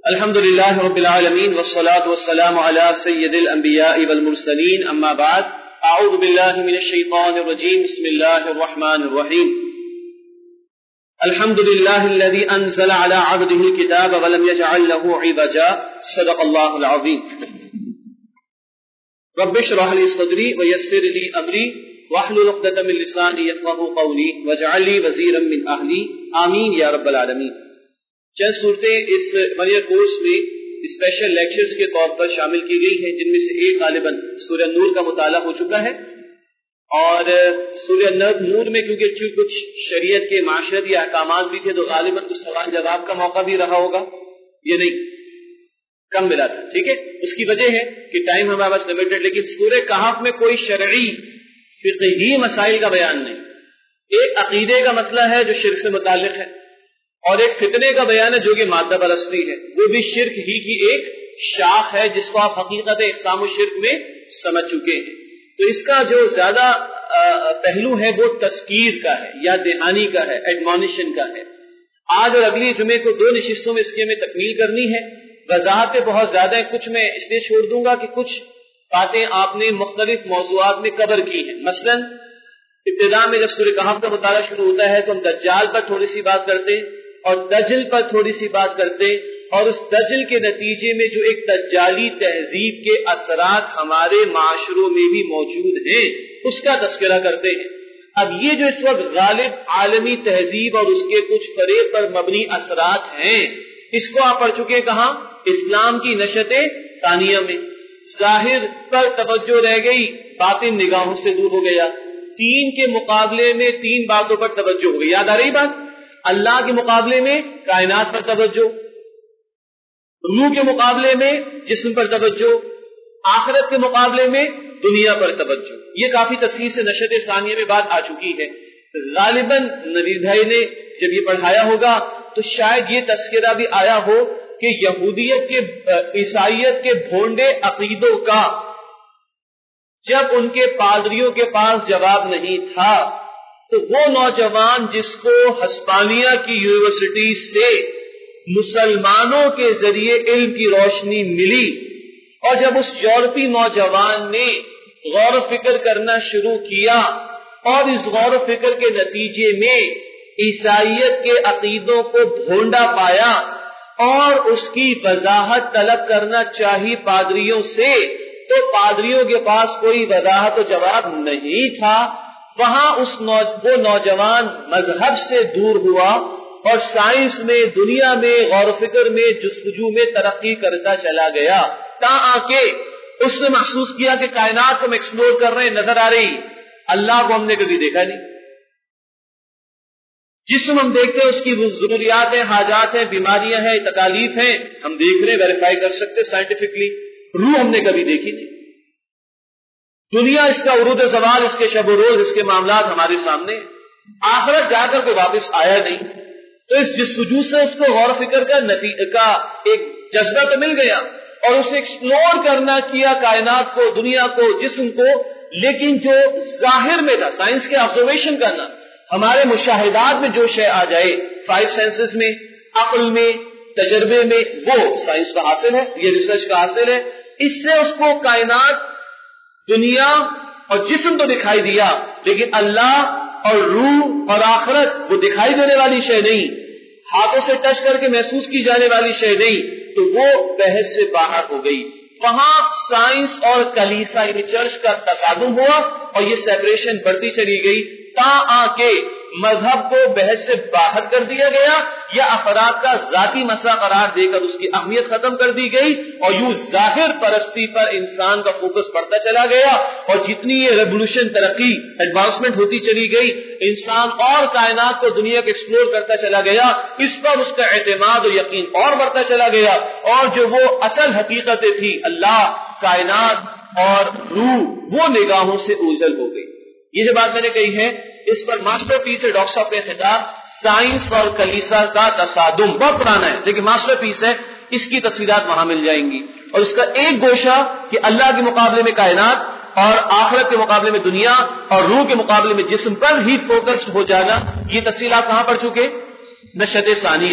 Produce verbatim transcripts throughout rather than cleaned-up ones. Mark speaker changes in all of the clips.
Speaker 1: الحمد لله رب العالمين والصلاة والسلام على سيد الأنبياء والمرسلين أما بعد أعوذ بالله من الشيطان الرجيم بسم الله الرحمن الرحيم الحمد لله الذي أنزل على عبده الكتاب ولم يجعل له عوجا صدق الله العظيم رب اشرح لي صدري ويسر لي أمري واحلل عقدة من لساني يفقهوا قولي واجعل لي وزيرا من أهلي آمين يا رب العالمين. چند صورتیں اس مریہ کورس میں اسپیشل لیکچرز کے طور پر شامل کی گئی ہیں، جن میں سے ایک غالباً سورہ نور کا مطالعہ ہو چکا ہے، اور سورہ نور میں کیونکہ کچھ شریعت کے معاشرتی احکامات بھی تھے تو غالباً کچھ سوال جواب کا موقع بھی رہا ہوگا، یہ نہیں کم ملا تھا. ٹھیک ہے، اس کی وجہ ہے کہ ٹائم ہمارے پاس لمیٹڈ، لیکن سورہ کہف میں کوئی شرعی فقہی مسائل کا بیان نہیں. ایک عقیدے کا مسئلہ ہے جو شرک سے متعلق ہے، اور ایک فتنے کا بیان ہے جو کہ مادہ پرستی ہے، وہ بھی شرک ہی کی ایک شاخ ہے جس کو آپ حقیقت اقسام و شرک میں سمجھ چکے ہیں. تو اس کا جو زیادہ پہلو ہے وہ تذکیر کا ہے یا دہانی کا ہے، ایڈمونیشن کا ہے. آج اور اگلی جمعے کو دو نشستوں میں اس کی ہمیں تکمیل کرنی ہے. وضاحتیں بہت زیادہ ہیں، کچھ میں اس لیے چھوڑ دوں گا کہ کچھ باتیں آپ نے مختلف موضوعات میں کور کی ہیں. مثلا ابتدا میں جب سورہ کہف کا مطالعہ شروع ہوتا ہے تو ہم دجال پر تھوڑی سی بات کرتے ہیں اور دجل پر تھوڑی سی بات کرتے ہیں، اور اس دجل کے نتیجے میں جو ایک دجالی تہذیب کے اثرات ہمارے معاشروں میں بھی موجود ہیں اس کا تذکرہ کرتے ہیں. اب یہ جو اس وقت غالب عالمی تہذیب اور اس کے کچھ فریب پر مبنی اثرات ہیں، اس کو آپ پڑھ چکے کہاں؟ اسلام کی نشت ثانیہ میں. ظاہر پر توجہ رہ گئی، باطن نگاہوں سے دور ہو گیا. تین کے مقابلے میں تین باتوں پر توجہ ہو گئی. یاد آ رہی بات؟ اللہ کے مقابلے میں کائنات پر توجہ، روح کے مقابلے میں جسم پر توجہ، آخرت کے مقابلے میں دنیا پر توجہ. یہ کافی تفصیل سے نشت ثانیہ میں بات آ چکی ہے. غالباً نوید بھائی نے جب یہ پڑھایا ہوگا تو شاید یہ تذکرہ بھی آیا ہو کہ یہودیت کے عیسائیت کے بھونڈے عقیدوں کا جب ان کے پادریوں کے پاس جواب نہیں تھا تو وہ نوجوان جس کو ہسپانیہ کی یونیورسٹی سے مسلمانوں کے ذریعے علم کی روشنی ملی، اور جب اس یورپی نوجوان نے غور و فکر کرنا شروع کیا اور اس غور و فکر کے نتیجے میں عیسائیت کے عقیدوں کو بھونڈا پایا اور اس کی وضاحت طلب کرنا چاہی پادریوں سے، تو پادریوں کے پاس کوئی وضاحت و جواب نہیں تھا. وہاں اس نو... وہ نوجوان مذہب سے دور ہوا اور سائنس میں، دنیا میں، غور و فکر میں، جستجو میں ترقی کرتا چلا گیا، تا آ کے اس نے محسوس کیا کہ کائنات کو ہم ایکسپلور کر رہے ہیں، نظر آ رہی، اللہ کو ہم نے کبھی دیکھا نہیں. جسم ہم دیکھتے ہیں، اس کی ضروریات ہیں، حاجات ہیں، بیماریاں ہیں، تکالیف ہیں، ہم دیکھ رہے، ویریفائی کر سکتے سائنٹیفکلی. روح ہم نے کبھی دیکھی نہیں. دنیا، اس کا عروج و زوال، اس کے شب و روز، اس کے معاملات ہمارے سامنے. آخرت جا کر کوئی واپس آیا نہیں. تو اس جستجو سے اس کو غور و فکر کا نتیجہ کا ایک جذبہ تو مل گیا اور اسے ایکسپلور کرنا کیا کائنات کو، دنیا کو، جسم کو. لیکن جو ظاہر میں تھا، سائنس کے آبزرویشن کرنا، ہمارے مشاہدات میں جو شے آ جائے، فائیو سینسز میں، عقل میں، تجربے میں، وہ سائنس کا حاصل ہے، یہ ریسرچ کا حاصل ہے. اس سے اس کو کائنات، دنیا اور جسم تو دکھائی دیا، لیکن اللہ اور روح اور آخرت وہ دکھائی دینے والی شے نہیں، ہاتھوں سے ٹچ کر کے محسوس کی جانے والی شے نہیں. تو وہ بحث سے باہر ہو گئی. وہاں سائنس اور کلیسا یعنی چرچ کا تصادم ہوا اور یہ سیپریشن بڑھتی چلی گئی، تا آ کے مذہب کو بحث سے باہر کر دیا گیا یا افراد کا ذاتی مسئلہ قرار دے کر اس کی اہمیت ختم کر دی گئی، اور یوں ظاہر پرستی پر انسان کا فوکس بڑھتا چلا گیا. اور جتنی یہ ریولوشن، ترقی، ایڈوانسمنٹ ہوتی چلی گئی، انسان اور کائنات کو، دنیا کو ایکسپلور کرتا چلا گیا، اس پر اس کا اعتماد اور یقین اور بڑھتا چلا گیا، اور جو وہ اصل حقیقتیں تھی، اللہ، کائنات اور روح، وہ نگاہوں سے اوجھل ہو گئی. یہ جو بات میں نے کہی ہے اس پر ماسٹر پیس ہے ڈاکٹر صاحب کا خطاب، سائنس اور کلیسا کا تصادم. بہت پرانا ہے لیکن ماسٹر پیس ہے، اس کی تفصیلات وہاں مل جائیں گی. اور اس کا ایک گوشہ کہ اللہ کے مقابلے میں کائنات اور آخرت کے مقابلے میں دنیا اور روح کے مقابلے میں جسم پر ہی فوکس ہو جانا، یہ تفصیلات کہاں پڑ چکے؟ نشت ثانیہ میں.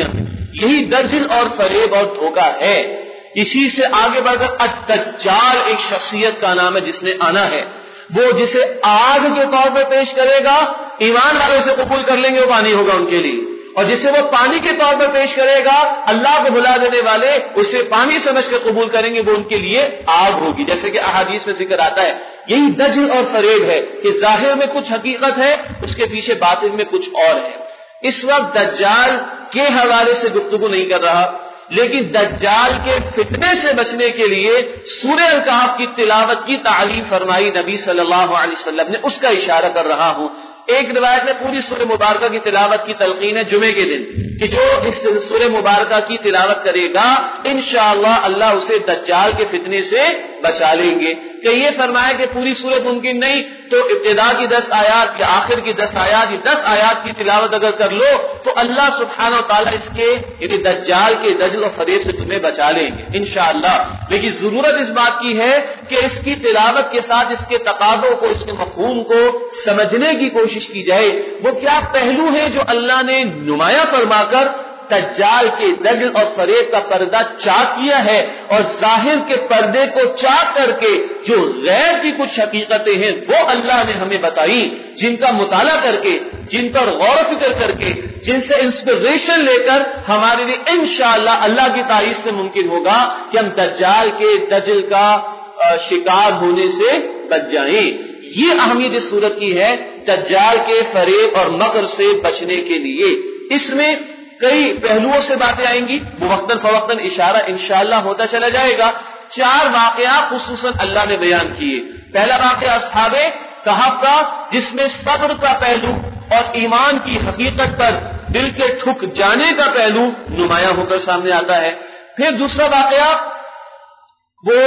Speaker 1: یہی دجل اور فریب اور دھوکہ ہے. اسی سے آگے بڑھ کر الدجال ایک شخصیت کا نام ہے جس نے آنا ہے. وہ جسے آگ کے طور پر پیش کرے گا ایمان والے سے قبول کر لیں گے وہ پانی ہوگا ان کے لیے, اور جسے وہ پانی کے طور پر پیش کرے گا اللہ کو بھلا دینے والے اسے پانی سمجھ کے قبول کریں گے وہ ان کے لیے آگ ہوگی, جیسے کہ احادیث میں ذکر آتا ہے. یہی دجل اور فریب ہے کہ ظاہر میں کچھ حقیقت ہے, اس کے پیچھے باطن میں کچھ اور ہے. اس وقت دجال کے حوالے سے گفتگو نہیں کر رہا, لیکن دجال کے فتنے سے بچنے کے لیے سورہ الکہف کی تلاوت کی تعلیم فرمائی نبی صلی اللہ علیہ وسلم نے, اس کا اشارہ کر رہا ہوں. ایک روایت میں پوری سورہ مبارکہ کی تلاوت کی تلقین ہے جمعے کے دن کہ جو اس سورہ مبارکہ کی تلاوت کرے گا انشاءاللہ اللہ اسے دجال کے فتنے سے بچا لیں گے. کہ یہ فرمایا کہ پوری سورت ممکن نہیں تو ابتدا کی دس آیات یا آخر کی دس آیات یا دس آیات کی تلاوت اگر کر لو تو اللہ سبحانہ و تعالیٰ اس کے یعنی دجال کے دجل و فریب سے تمہیں بچا لیں گے انشاءاللہ. لیکن ضرورت اس بات کی ہے کہ اس کی تلاوت کے ساتھ اس کے تقاضوں کو, اس کے مفہوم کو سمجھنے کی کوشش کی جائے. وہ کیا پہلو ہے جو اللہ نے نمایاں فرما کر دجال کے دجل اور فریب کا پردہ چاک کیا ہے, اور ظاہر کے پردے کو چاک کر کے جو غیر کی کچھ حقیقتیں ہیں وہ اللہ نے ہمیں بتائی, جن کا مطالعہ کر کے, جن پر غور و فکر کر کے, جن سے انسپریشن لے کر ہمارے لیے انشاءاللہ اللہ کی تعریف سے ممکن ہوگا کہ ہم دجال کے دجل کا شکار ہونے سے بچ جائیں. یہ اہمیت اس صورت کی ہے دجال کے فریب اور مکر سے بچنے کے لیے. اس میں کئی پہلوؤں سے باتیں آئیں گی, وقتاً فوقتاً اشارہ انشاءاللہ ہوتا چلا جائے گا. چار واقعات خصوصاً اللہ نے بیان کیے. پہلا واقعہ اصحاب کہف کا جس میں صبر کا پہلو اور ایمان کی حقیقت پر دل کے ٹھک جانے کا پہلو نمایاں ہو کر سامنے آتا ہے. پھر دوسرا واقعہ وہ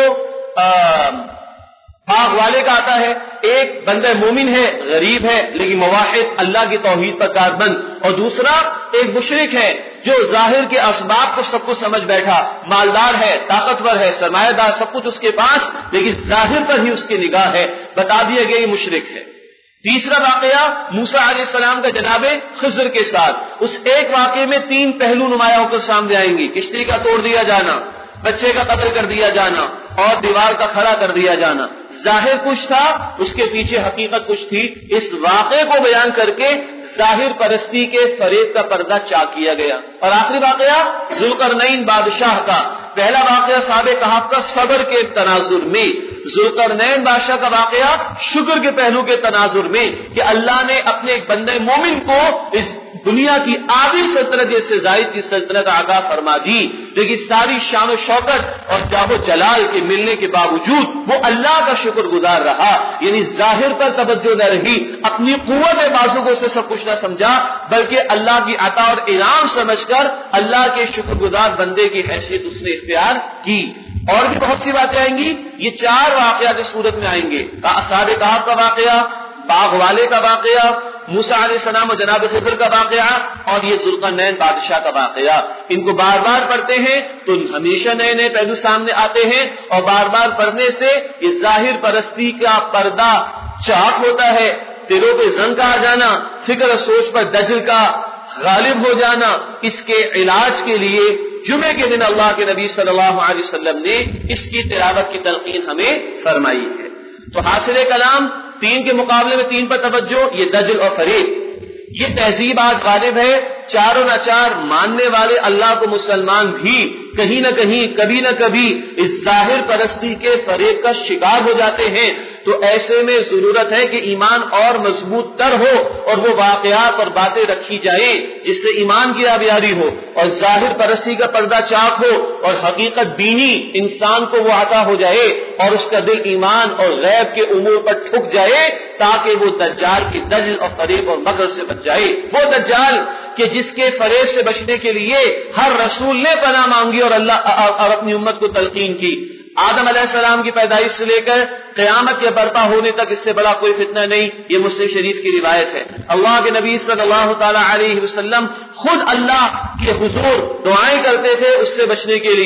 Speaker 1: باغ والے کا آتا ہے. ایک بندہ مومن ہے, غریب ہے, لیکن موحد اللہ کی توحید پر کاربند, اور دوسرا ایک مشرک ہے جو ظاہر کے اسباب کو سب کو سمجھ بیٹھا, مالدار ہے, طاقتور ہے, سرمایہ دار, سب کچھ اس کے پاس, لیکن ظاہر پر ہی اس کی نگاہ ہے, بتا دیا گیا یہ مشرک ہے. تیسرا واقعہ موسیٰ علیہ السلام کا جناب خضر کے ساتھ. اس ایک واقعے میں تین پہلو نمایاں ہو کر سامنے آئیں گے. کشتی کا توڑ دیا جانا, بچے کا قتل کر دیا جانا, اور دیوار کا کھڑا کر دیا جانا. ظاہر کچھ تھا, اس کے پیچھے حقیقت کچھ تھی. اس واقعے کو بیان کر کے ظاہر پرستی کے فریب کا پردہ چاک کیا گیا. اور آخری واقعہ ذوالقرنین بادشاہ کا. پہلا واقعہ صاحب کہف کا صبر کے تناظر میں, ذوالقرنین بادشاہ کا واقعہ شکر کے پہلو کے تناظر میں کہ اللہ نے اپنے ایک بندے مومن کو اس دنیا کی آدھی سلطنت سے زائد کی سلطنت عطا فرما دی, لیکن ساری شان و شوکت اور جاه و جلال کے ملنے کے باوجود وہ اللہ کا شکر گزار رہا. یعنی ظاہر پر توجہ نہ رہی, اپنی قوت بازو کو سے سب کچھ نہ سمجھا, بلکہ اللہ کی عطا اور انعام سمجھ کر اللہ کے شکر گزار بندے کی حیثیت اس نے اختیار کی. اور بھی بہت سی باتیں آئیں گی. یہ چار واقعات اس صورت میں آئیں گے. اصحاب کہف کا واقعہ, باغ والے کا واقعہ, موسیٰ علیہ السلام و جناب خضر کا واقعہ, اور یہ ذوالقرنین بادشاہ کا واقعہ. ان کو بار بار پڑھتے ہیں تو ہمیشہ نئے نئے پہلو سامنے آتے ہیں, اور بار بار پڑھنے سے یہ ظاہر پرستی کا پردہ چاک ہوتا ہے. دلوں پہ زنگ کا آ جانا, فکر و سوچ پر دجل کا غالب ہو جانا. اس کے علاج کے لیے جمعے کے دن اللہ کے نبی صلی اللہ علیہ وسلم نے اس کی تلاوت کی تلقین ہمیں فرمائی ہے. تو حاصل کلام تین کے مقابلے میں تین پر توجہ, یہ دجل اور فریب. یہ تہذیب آج غالب ہے. چاروں نہ چار ماننے والے اللہ کو مسلمان بھی کہیں نہ کہیں کبھی نہ کبھی اس ظاہر پرستی کے فریب کا شکار ہو جاتے ہیں. تو ایسے میں ضرورت ہے کہ ایمان اور مضبوط تر ہو اور وہ واقعات اور باتیں رکھی جائیں جس سے ایمان کی آبیاری ہو اور ظاہر پرستی کا پردہ چاک ہو اور حقیقت بینی انسان کو وہ عطا ہو جائے اور اس کا دل ایمان اور غیب کے امور پر ٹھک جائے تاکہ وہ دجال کی دجل اور فریب اور مکر سے بچ جائے. وہ دجال کہ جس کے فریب سے بچنے کے لیے ہر رسول نے پناہ مانگی اور اللہ اور اپنی امت کو تلقین کی. آدم علیہ السلام کی پیدائش سے لے کر قیامت کے برپا ہونے تک اس سے بڑا کوئی فتنہ نہیں. یہ مسلم شریف کی روایت ہے. اللہ کے نبی صلی اللہ تعالی علیہ وسلم خود اللہ کے حضور دعائیں کرتے تھے اس سے بچنے کے لیے.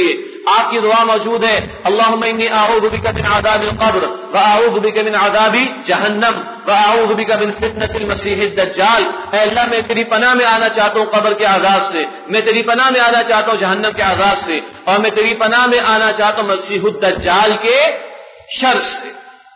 Speaker 1: آپ کی دعا موجود ہے، اللہم انی اعوذ بک من عذاب القبر واعوذ بک من عذاب جہنم واعوذ بک من فتنة المسیح الدجال. اے اللہ میں تیری پناہ میں آنا چاہتا ہوں قبر کے عذاب سے، میں تیری پناہ میں آنا چاہتا ہوں جہنم کے عذاب سے، اور میں تیری پناہ میں آنا چاہتا ہوں مسیح الدجال کے شر سے.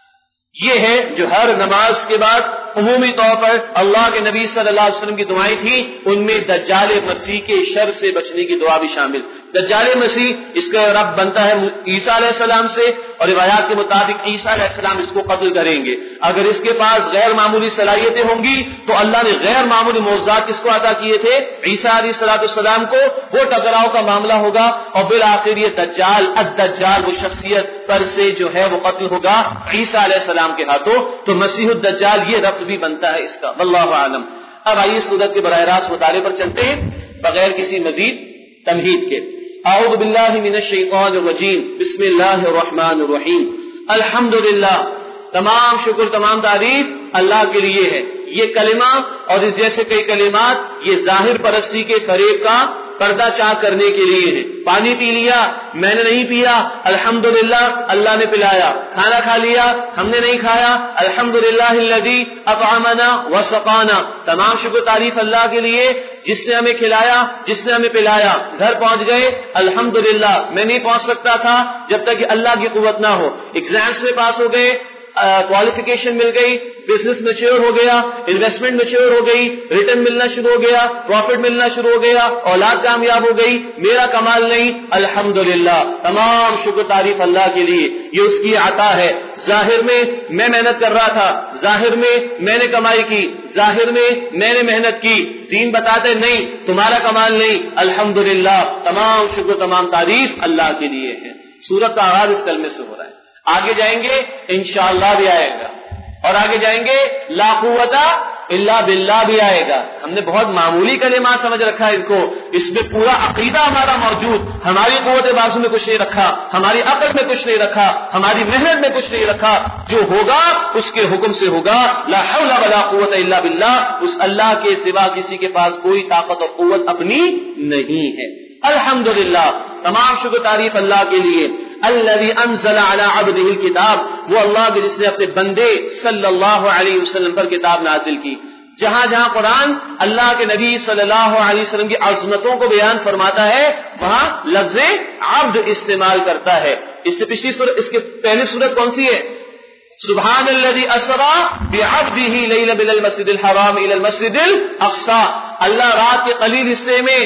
Speaker 1: یہ ہے جو ہر نماز کے بعد عمومی طور پر اللہ کے نبی صلی اللہ علیہ وسلم کی دعائیں تھیں، ان میں دجال مسیح کے شر سے بچنے کی دعا بھی شامل. دجال مسیح اس کا رب بنتا ہے عیسیٰ علیہ السلام سے، اور روایات کے مطابق عیسیٰ علیہ السلام اس کو قتل کریں گے. اگر اس کے پاس غیر معمولی صلاحیتیں ہوں گی تو اللہ نے غیر معمولی معجزات کس کو عطا کیے تھے؟ عیسیٰ علیہ الصلوۃ والسلام کو. وہ ٹکراؤ کا معاملہ ہوگا اور بالآخر یہ دجال الدجال وہ شخصیت پر سے جو ہے وہ قتل ہوگا عیسیٰ علیہ السلام کے ہاتھوں. تو مسیح الدجال یہ ربط بھی بنتا ہے اس کا، واللہ عالم. اب آئیے سورت کے براہ راست مطالعے پر چلتے ہیں بغیر کسی مزید تمہید کے. اعوذ باللہ من الشیطان الرجیم، بسم اللہ الرحمن الرحیم. الحمدللہ، تمام شکر تمام تعریف اللہ کے لیے ہے. یہ کلمہ اور اس جیسے کئی کلمات یہ ظاہر پرستی کے فریب کا پردہ چاک کرنے کے لیے ہے. پانی پی لیا، میں نے نہیں پیا، الحمدللہ اللہ نے پلایا. کھانا کھا لیا، ہم نے نہیں کھایا، الحمدللہ الذی اطعمنا وسقانا. تمام شکر تعریف اللہ کے لیے جس نے ہمیں کھلایا، جس نے ہمیں پلایا. گھر پہنچ گئے، الحمدللہ. میں نہیں پہنچ سکتا تھا جب تک کہ اللہ کی قوت نہ ہو. ایگزامس میں پاس ہو گئے، کوالیفیکیشن مل گئی، بزنس میچور ہو گیا، انویسٹمنٹ میچور ہو گئی، ریٹرن ملنا شروع ہو گیا، پروفٹ ملنا شروع ہو گیا، اولاد کامیاب ہو گئی. میرا کمال نہیں، الحمدللہ. تمام شکر تعریف اللہ کے لیے، یہ اس کی عطا ہے. ظاہر میں میں محنت کر رہا تھا، ظاہر میں میں نے کمائی کی، ظاہر میں میں نے محنت کی. دین بتاتے نہیں تمہارا کمال نہیں، الحمدللہ. تمام شکر تمام تعریف اللہ کے لیے ہے. سورت کا آغاز اس کلمے سے ہو رہا ہے. آگے جائیں گے انشاءاللہ بھی آئے گا، اور آگے جائیں گے لا قوت الا باللہ بھی آئے گا. ہم نے بہت معمولی کلمات سمجھ رکھا ہے ان کو، اس میں پورا عقیدہ ہمارا موجود. ہماری قوت بازو میں کچھ نہیں رکھا، ہماری عقل میں کچھ نہیں رکھا، ہماری محنت میں کچھ نہیں رکھا. جو ہوگا اس کے حکم سے ہوگا. لا حول ولا قوت الا باللہ. اس اللہ کے سوا کسی کے پاس کوئی طاقت اور قوت اپنی نہیں ہے. الحمدللہ، تمام شکر تعریف اللہ کے لیے. الذي انزل على عبده الكتاب، وہ اللہ کے جس نے اپنے بندے صلی اللہ علیہ وسلم پر کتاب نازل کی. جہاں جہاں قرآن اللہ کے نبی صلی اللہ علیہ وسلم کی عظمتوں کو بیان فرماتا ہے وہاں لفظ عبد استعمال کرتا ہے. اس سے پچھلی سورت، اس کے پہلی سورت کون سی ہے؟ سبحان الذي اسرى بعبده ليلا من المسجد الحرام الى المسجد الاقصى. اللہ رات کے قلیل حصے میں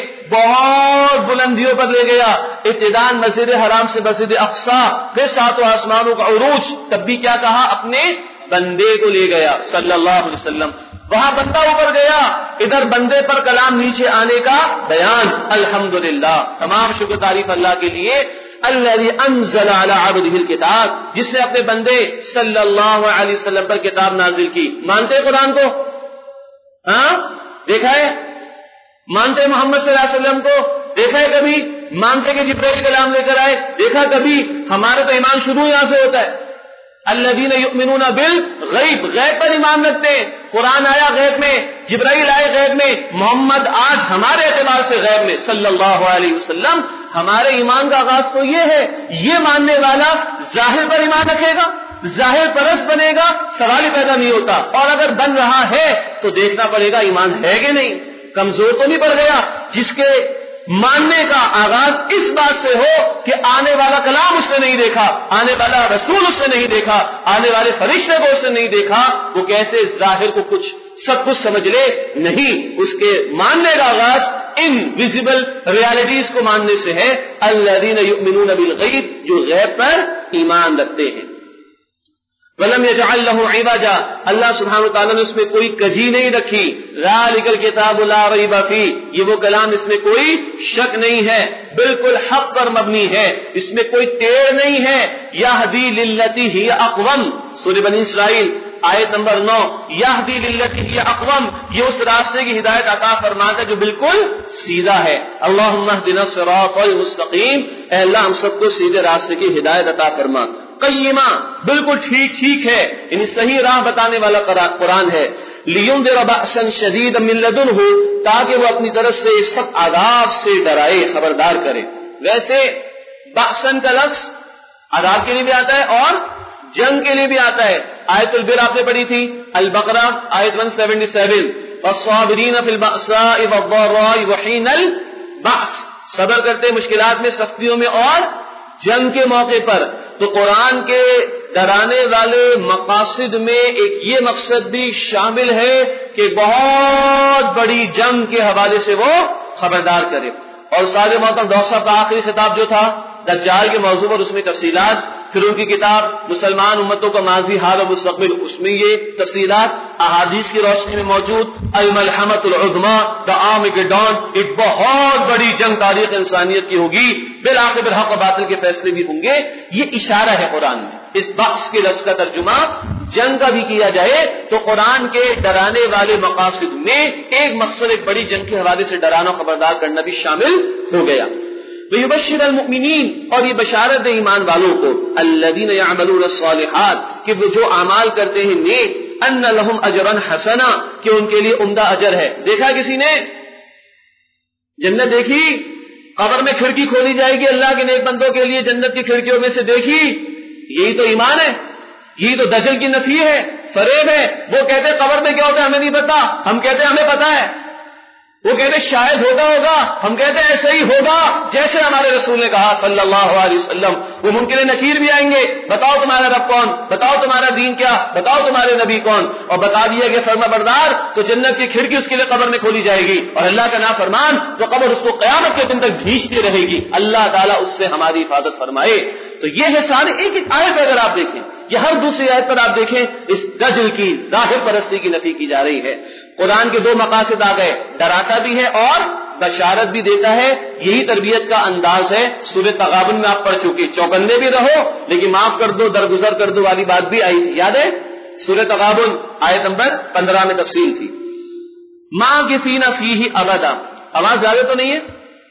Speaker 1: بہت بلندیوں پر لے گیا، ابتداءً مسجد حرام سے مسجد اقصی، پھر ساتوں آسمانوں کا عروج. تب بھی کیا کہا؟ اپنے بندے کو لے گیا صلی اللہ علیہ وسلم. وہاں بندہ اوپر گیا، ادھر بندے پر کلام نیچے آنے کا بیان. الحمدللہ، تمام شکر تعریف اللہ کے لیے. الذي انزل على عبده الكتاب، جس نے اپنے بندے صلی اللہ علیہ وسلم پر کتاب نازل کی. مانتے قرآن کو؟ ہاں دیکھا ہے؟ مانتے محمد صلی اللہ علیہ وسلم کو؟ دیکھا ہے کبھی؟ مانتے کہ جبرائیل کلام لے کر آئے؟ دیکھا کبھی؟ ہمارا تو ایمان شروع یہاں سے ہوتا ہے. الذین یؤمنون بالغیب، غیب پر ایمان رکھتے ہیں. قرآن آیا غیب میں، جبرائیل آئے غیب میں، محمد آج ہمارے اعتبار سے غیب میں صلی اللہ علیہ وسلم. ہمارے ایمان کا آغاز تو یہ ہے. یہ ماننے والا ظاہر پر ایمان رکھے گا، ظاہر پرست بنے گا، سوال ہی پیدا نہیں ہوتا. اور اگر بن رہا ہے تو دیکھنا پڑے گا ایمان ہے کہ نہیں، کمزور تو نہیں پڑ گیا. جس کے ماننے کا آغاز اس بات سے ہو کہ آنے والا کلام اس نے نہیں دیکھا، آنے والا رسول اس نے نہیں دیکھا، آنے والے فرشتے کو اس نے نہیں دیکھا، وہ کیسے ظاہر کو کچھ سب کچھ سمجھ لے؟ نہیں. اس کے ماننے کا آغاز ان ویزیبل ریالٹیز کو ماننے سے ہے. الذین یؤمنون بالغیب، جو غیب پر ایمان رکھتے ہیں. وَلَمْ يَجْعَلْ لَهُ عِوَجًا، اللہ سبحانہ وتعالیٰ نے اس میں کوئی کجی نہیں رکھی. ذَلِكَ الْكِتَابُ لَا رَيْبَ فِيهِ، یہ وہ کلام اس میں کوئی شک نہیں ہے، بالکل حق پر مبنی ہے، اس میں کوئی ٹیڑھ نہیں ہے. يَهْدِي لِلَّتِي هِيَ أَقْوَمُ، سورہ بنی اسرائیل آیت نمبر نو. يَهْدِي لِلَّتِي هِيَ أَقْوَمُ، یہ اس راستے کی ہدایت عطا فرماتا ہے جو بالکل سیدھا ہے. اللہم اہدنا الصراط المستقیم، اے اللہ ہم سب کو سیدھے راستے کی ہدایت عطا فرما. قیمہ، بالکل ٹھیک ٹھیک ہے، یعنی صحیح راہ بتانے والا قرآن ہے. لِيُنذِرَ بَأْسًا شَدِيدًا مِّن لَّدُنْهُ، تاکہ وہ اپنی طرف سے سخت عذاب سے ڈرائے، خبردار کرے. ویسے بأسن کا لفظ عذاب کے لیے بھی آتا ہے اور جنگ کے لیے بھی آتا ہے. آیت البر آپ نے پڑھی تھی, البقرہ آیت ایک سو ستہتر, والصابرین فی البأساء والضراء وحین البأس, صبر کرتے مشکلات میں, سختیوں میں اور جنگ کے موقع پر. تو قرآن کے ڈرانے والے مقاصد میں ایک یہ مقصد بھی شامل ہے کہ بہت بڑی جنگ کے حوالے سے وہ خبردار کرے. اور سارے محترم ڈاکٹر صاحب کا آخری خطاب جو تھا دجال کے موضوع پر, اس میں تفصیلات, پھر ان کی کتاب مسلمان امتوں کا ماضی حال و مستقبل, اس میں یہ تفصیلات احادیث کی روشنی میں موجود. الملحمۃ العظمیٰ, دا آرمیگیڈون, ایک بہت بڑی جنگ تاریخ انسانیت کی ہوگی, بالآخر حق و باطل کے فیصلے بھی ہوں گے. یہ اشارہ ہے قرآن میں. اس بخش کے لفظ کا ترجمہ جنگ کا بھی کیا جائے تو قرآن کے ڈرانے والے مقاصد میں ایک مقصد ایک بڑی جنگ کے حوالے سے ڈرانا و خبردار کرنا بھی شامل ہو گیا. وَيُبَشِّرَ الْمُؤْمِنِينَ, اور یہ بشارت دے ایمان والوں کو, الَّذِينَ يَعْمَلُونَ الصَّالِحَاتِ, کہ وہ جو اعمال کرتے ہیں نیک, أَنَّ لَهُمْ أَجْرًا حَسَنًا, کہ ان کے لیے عمدہ اجر ہے. دیکھا کسی نے جنت دیکھی؟ قبر میں کھڑکی کھولی جائے گی اللہ کے نیک بندوں کے لیے جنت کی کھڑکیوں میں سے, دیکھی؟ یہی تو ایمان ہے, یہی تو دجل کی نفی ہے, فریب ہے. وہ کہتے ہیں قبر میں کیا ہوتا ہے ہمیں نہیں پتا, ہم کہتے ہیں ہمیں پتا ہے. وہ کہتے شاید ہوگا ہوگا, ہم کہتے ہیں ایسے ہی ہوگا جیسے ہمارے رسول نے کہا صلی اللہ علیہ وسلم. وہ ممکن نکیر بھی آئیں گے, بتاؤ تمہارا رب کون, بتاؤ تمہارا دین کیا, بتاؤ تمہارے نبی کون, اور بتا دیا کہ فرما بردار تو جنت کی کھڑکی اس کے لیے قبر میں کھولی جائے گی, اور اللہ کا نافرمان تو قبر اس کو قیامت کے دن تک بھیجتی رہے گی. اللہ تعالیٰ اس سے ہماری حفاظت فرمائے. تو یہ ہے سارے ایک ایک آیت اگر آپ دیکھیں, یہ ہر دوسری آیت پر آپ دیکھیں اس دجل کی ظاہر پرستی کی نفی کی جا رہی ہے. قرآن کے دو مقاصد آ گئے, ڈراتا بھی ہے اور بشارت بھی دیتا ہے. یہی تربیت کا انداز ہے. سورہ تغابن میں آپ پڑھ چکے, چوکندے بھی رہو لیکن معاف کر دو, درگزر کر دو والی بات بھی آئی تھی, یاد ہے؟ سورہ تغابن آیت نمبر پندرہ میں تفصیل تھی. ماں کسی نہ فیہ ابدا, آواز زیادہ تو نہیں ہے؟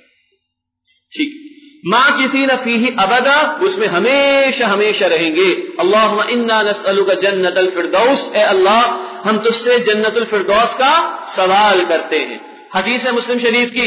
Speaker 1: ٹھیک. ماں کسی نہ فیہ ابدا, اس میں ہمیشہ ہمیشہ رہیں گے. اللہم انا نسألک جنت الفردوس, اے اللہ ہم تجھ سے جنت الفردوس کا سوال کرتے ہیں. حدیث ہے مسلم شریف کی,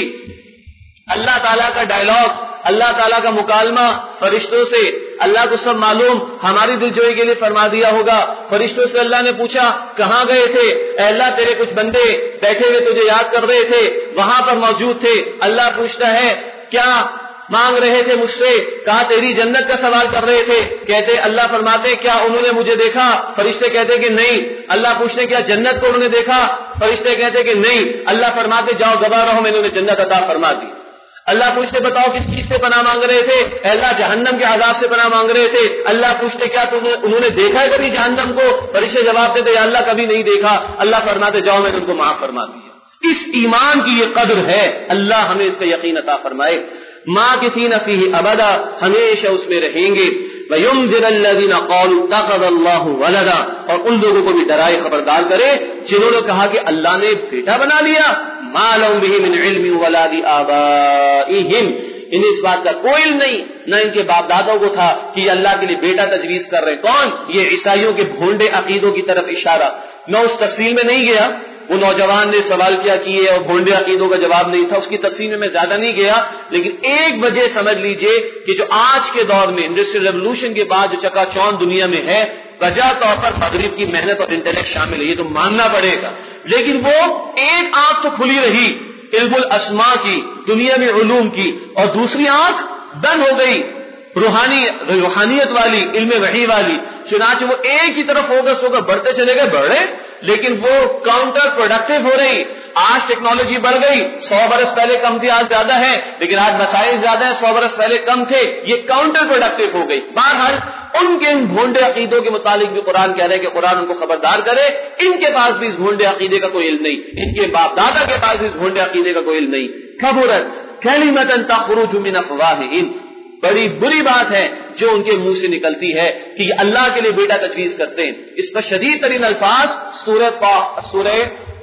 Speaker 1: اللہ تعالیٰ کا ڈائلاگ, اللہ تعالیٰ کا مکالمہ فرشتوں سے. اللہ کو سب معلوم, ہماری دلجوئی کے لیے فرما دیا ہوگا. فرشتوں سے اللہ نے پوچھا کہاں گئے تھے؟ اے اللہ تیرے کچھ بندے بیٹھے ہوئے تجھے یاد کر رہے تھے, وہاں پر موجود تھے. اللہ پوچھتا ہے کیا مانگ رہے تھے مجھ سے؟ کہا تیری جنت کا سوال کر رہے تھے. کہتے اللہ فرماتے کیا انہوں نے مجھے دیکھا؟ فرشتے کہتے کہ نہیں. اللہ پوچھتے کیا جنت کو انہوں نے دیکھا؟ فرشتے کہتے کہ نہیں. اللہ فرماتے جاؤ گواہ رہو میں نے انہیں جنت عطا فرما دی. اللہ پوچھتے بتاؤ کس چیز سے پناہ مانگ رہے تھے؟ اے اللہ جہنم کے عذاب سے پناہ مانگ رہے تھے. اللہ پوچھتے کیا انہوں نے دیکھا ہے کبھی جہنم کو؟ فرشتے جواب دیتے یا اللہ کبھی نہیں دیکھا. اللہ فرماتے جاؤ میں نے ان کو معاف فرما دیا. اس ایمان کی یہ قدر ہے, اللہ ہمیں اس کا یقین عطا فرمائے. ماں کسی نہ فیہ ابدا, ہمیشہ اس میں رہیں گے. وَيُنذِرَ الَّذِينَ قَالُوا اتَّخَذَ اللَّهُ وَلَدًا, اور ان لوگوں کو بھی ڈرائے خبردار کرے جنہوں نے کہا کہ اللہ نے بیٹا بنا لیا. مَا لَهُم بِهِ مِنْ عِلْمٍ وَلَا بِآبَائِهِمْ, انہیں اس بات کا کوئی علم نہیں, نہ ان کے باپ دادوں کو تھا کہ یہ اللہ کے لیے بیٹا تجویز کر رہے. کون؟ یہ عیسائیوں کے بھونڈے عقیدوں کی طرف اشارہ. میں اس تفصیل میں نہیں گیا, وہ نوجوان نے سوال کیا کیے اور بھونڈے عقیدوں کا جواب نہیں تھا, اس کی تفصیل میں میں زیادہ نہیں گیا. لیکن ایک وجہ سمجھ لیجئے کہ جو آج کے دور میں انڈسٹریل ریولوشن کے بعد جو چکا چوند دنیا میں ہے, وجہ طور پر مغرب کی محنت اور انٹلیکٹ شامل ہے, یہ تو ماننا پڑے گا. لیکن وہ ایک آنکھ تو کھلی رہی علم الاسماء کی, دنیا میں علوم کی, اور دوسری آنکھ بند ہو گئی روحانی روحانیت والی, علم وحی والی. چنانچہ وہ ایک ہی طرف فوکس ہو کر بڑھتے چلے گئے, بڑھے لیکن وہ کاؤنٹر پروڈکٹیو ہو رہی. آج ٹیکنالوجی بڑھ گئی, سو برس پہلے کم تھی آج زیادہ ہے, لیکن آج مسائل زیادہ ہیں, سو برس پہلے کم تھے, یہ کاؤنٹر پروڈکٹیو ہو گئی. بہرحال ان کے ان بھونڈے عقیدوں کے متعلق بھی قرآن کہہ رہے کہ قرآن ان کو خبردار کرے. ان کے پاس بھی اس بھونڈے عقیدے کا کوئی علم نہیں, ان کے باپ دادا کے پاس بھی اس بھونڈے عقیدے کا کوئی علم نہیں. کبرت کلمۃ تخرج من افواہہم, بڑی بری بات ہے جو ان کے منہ سے نکلتی ہے کہ یہ اللہ کے لیے بیٹا تجویز کرتے ہیں. اس پر شدید ترین الفاظ سورہ سورہ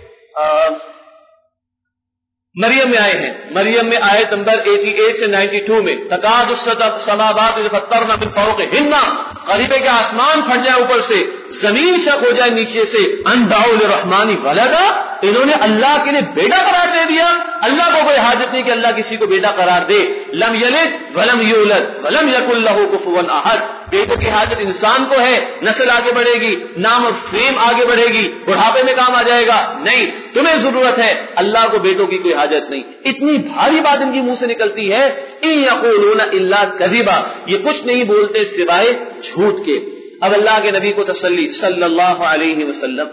Speaker 1: مریم میں آئے ہیں. مریم میں آیت نمبر اٹھاسی سے بانوے میں تکاد السماوات یتفطرن من فوقہن, قریب ہے کہ آسمان پھٹ جائے اوپر سے, زمین شک ہو جائے نیچے سے، ان دعوا للرحمن ولدا، انہوں نے اللہ کے لیے بیٹا قرار دے دیا۔ اللہ کو کوئی حاجت نہیں کہ اللہ کسی کو بیٹا قرار دے۔ لم یلد ولم یولد ولم یکن لہ کفوا احد، بیٹوں کی حاجت انسان کو ہے، نسل آگے بڑھے گی، نام اور فیم آگے بڑھے گی، بڑھاپے میں کام آ جائے گا، نہیں، تمہیں ضرورت ہے، اللہ کو بیٹوں کی کوئی حاجت نہیں۔ اتنی بھاری بات ان کی منہ سے نکلتی ہے، ان یقولون الا کذبا، یہ کچھ نہیں بولتے سوائے جھوٹ کے۔ اب اللہ کے نبی کو تسلی صلی اللہ علیہ وسلم،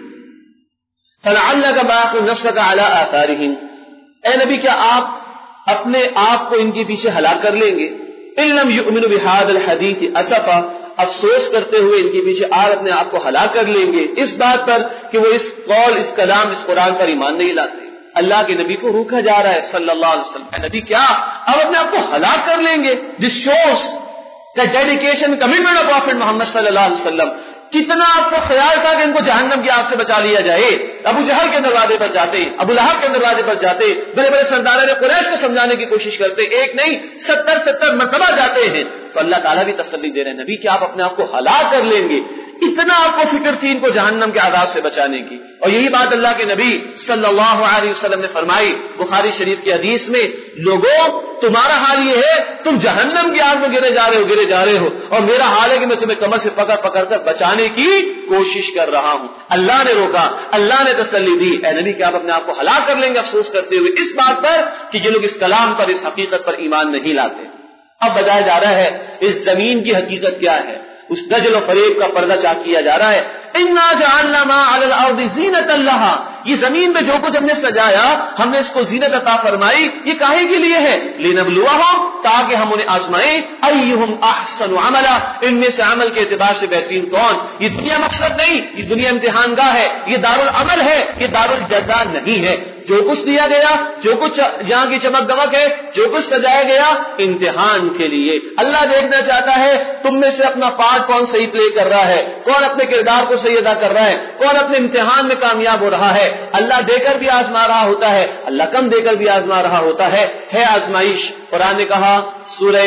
Speaker 1: فلعلک باخع نفسک علی آثارہم، اے نبی کیا آپ اپنے آپ کو ان کے پیچھے ہلاک کر لیں گے؟ ان لم یؤمنوا بہذا الحدیث اسفا، افسوس کرتے ہوئے ان کے پیچھے آپ اپنے آپ کو ہلاک کر لیں گے اس بات پر کہ وہ اس قول، اس کلام، اس قرآن پر ایمان نہیں لاتے۔ اللہ کے نبی کو روکا جا رہا ہے صلی اللہ علیہ وسلم، اے نبی کیا اب اپنے آپ کو ہلاک کر لیں گے؟ This shows the dedication commitment of prophet Muhammad صلی اللہ علیہ وسلم۔ کتنا آپ کو خیال تھا کہ ان کو جہنم کی آگ سے بچا لیا جائے، ابو جہل کے دروازے پر جاتے، ابو لہب کے دروازے پر جاتے، بڑے بڑے سرداروں نے قریش کو سمجھانے کی کوشش کرتے، ایک نہیں ستر ستر مرتبہ جاتے ہیں، تو اللہ تعالیٰ بھی تسلی دے رہے ہیں نبی کہ آپ اپنے آپ کو ہلاک کر لیں گے۔ اتنا آپ کو فکر تھی ان کو جہنم کے عذاب سے بچانے کی، اور یہی بات اللہ کے نبی صلی اللہ علیہ وسلم نے فرمائی بخاری شریف کی حدیث میں، لوگوں تمہارا حال یہ ہے تم جہنم کی آگ میں گرے جا رہے ہو گرے جا رہے ہو اور میرا حال ہے کہ میں تمہیں کمر سے پکڑ پکڑ کر بچانے کی کوشش کر رہا ہوں۔ اللہ نے روکا، اللہ نے تسلی دی، اے نبی کہ آپ اپنے آپ کو ہلاک کر لیں گے افسوس کرتے ہوئے اس بات پر کہ یہ لوگ اس کلام پر، اس حقیقت پر ایمان نہیں لاتے۔ اب بتایا جا رہا ہے اس زمین کی حقیقت کیا ہے، اس دجل و فریب کا پردہ چاک کیا جا رہا ہے۔ انا جعلنا ما علی الارض زینۃ لہا، یہ زمین پہ جو کچھ ہم نے سجایا، ہم نے اس کو زینت عطا فرمائی، یہ کاہے کے لیے ہے؟ لنبلوہم، تاکہ ہم انہیں آزمائیں، ایہم احسن عملا، ان میں سے عمل کے اعتبار سے بہترین کون۔ یہ دنیا مقصد نہیں، یہ دنیا امتحان گاہ ہے، یہ دارالعمل ہے، یہ دارالجزا نہیں ہے۔ جو کچھ دیا گیا، جو کچھ یہاں کی چمک دمک ہے، جو کچھ سجایا گیا، امتحان کے لیے۔ اللہ دیکھنا چاہتا ہے تم میں سے اپنا پارٹ کون صحیح پلے کر رہا ہے، کون اپنے کردار کو صحیح ادا کر رہا ہے، کون اپنے امتحان میں کامیاب ہو رہا ہے۔ اللہ دے کر بھی آزما رہا ہوتا ہے، اللہ کم دے کر بھی آزما رہا ہوتا ہے، ہے آزمائش۔ قرآن نے کہا سورہ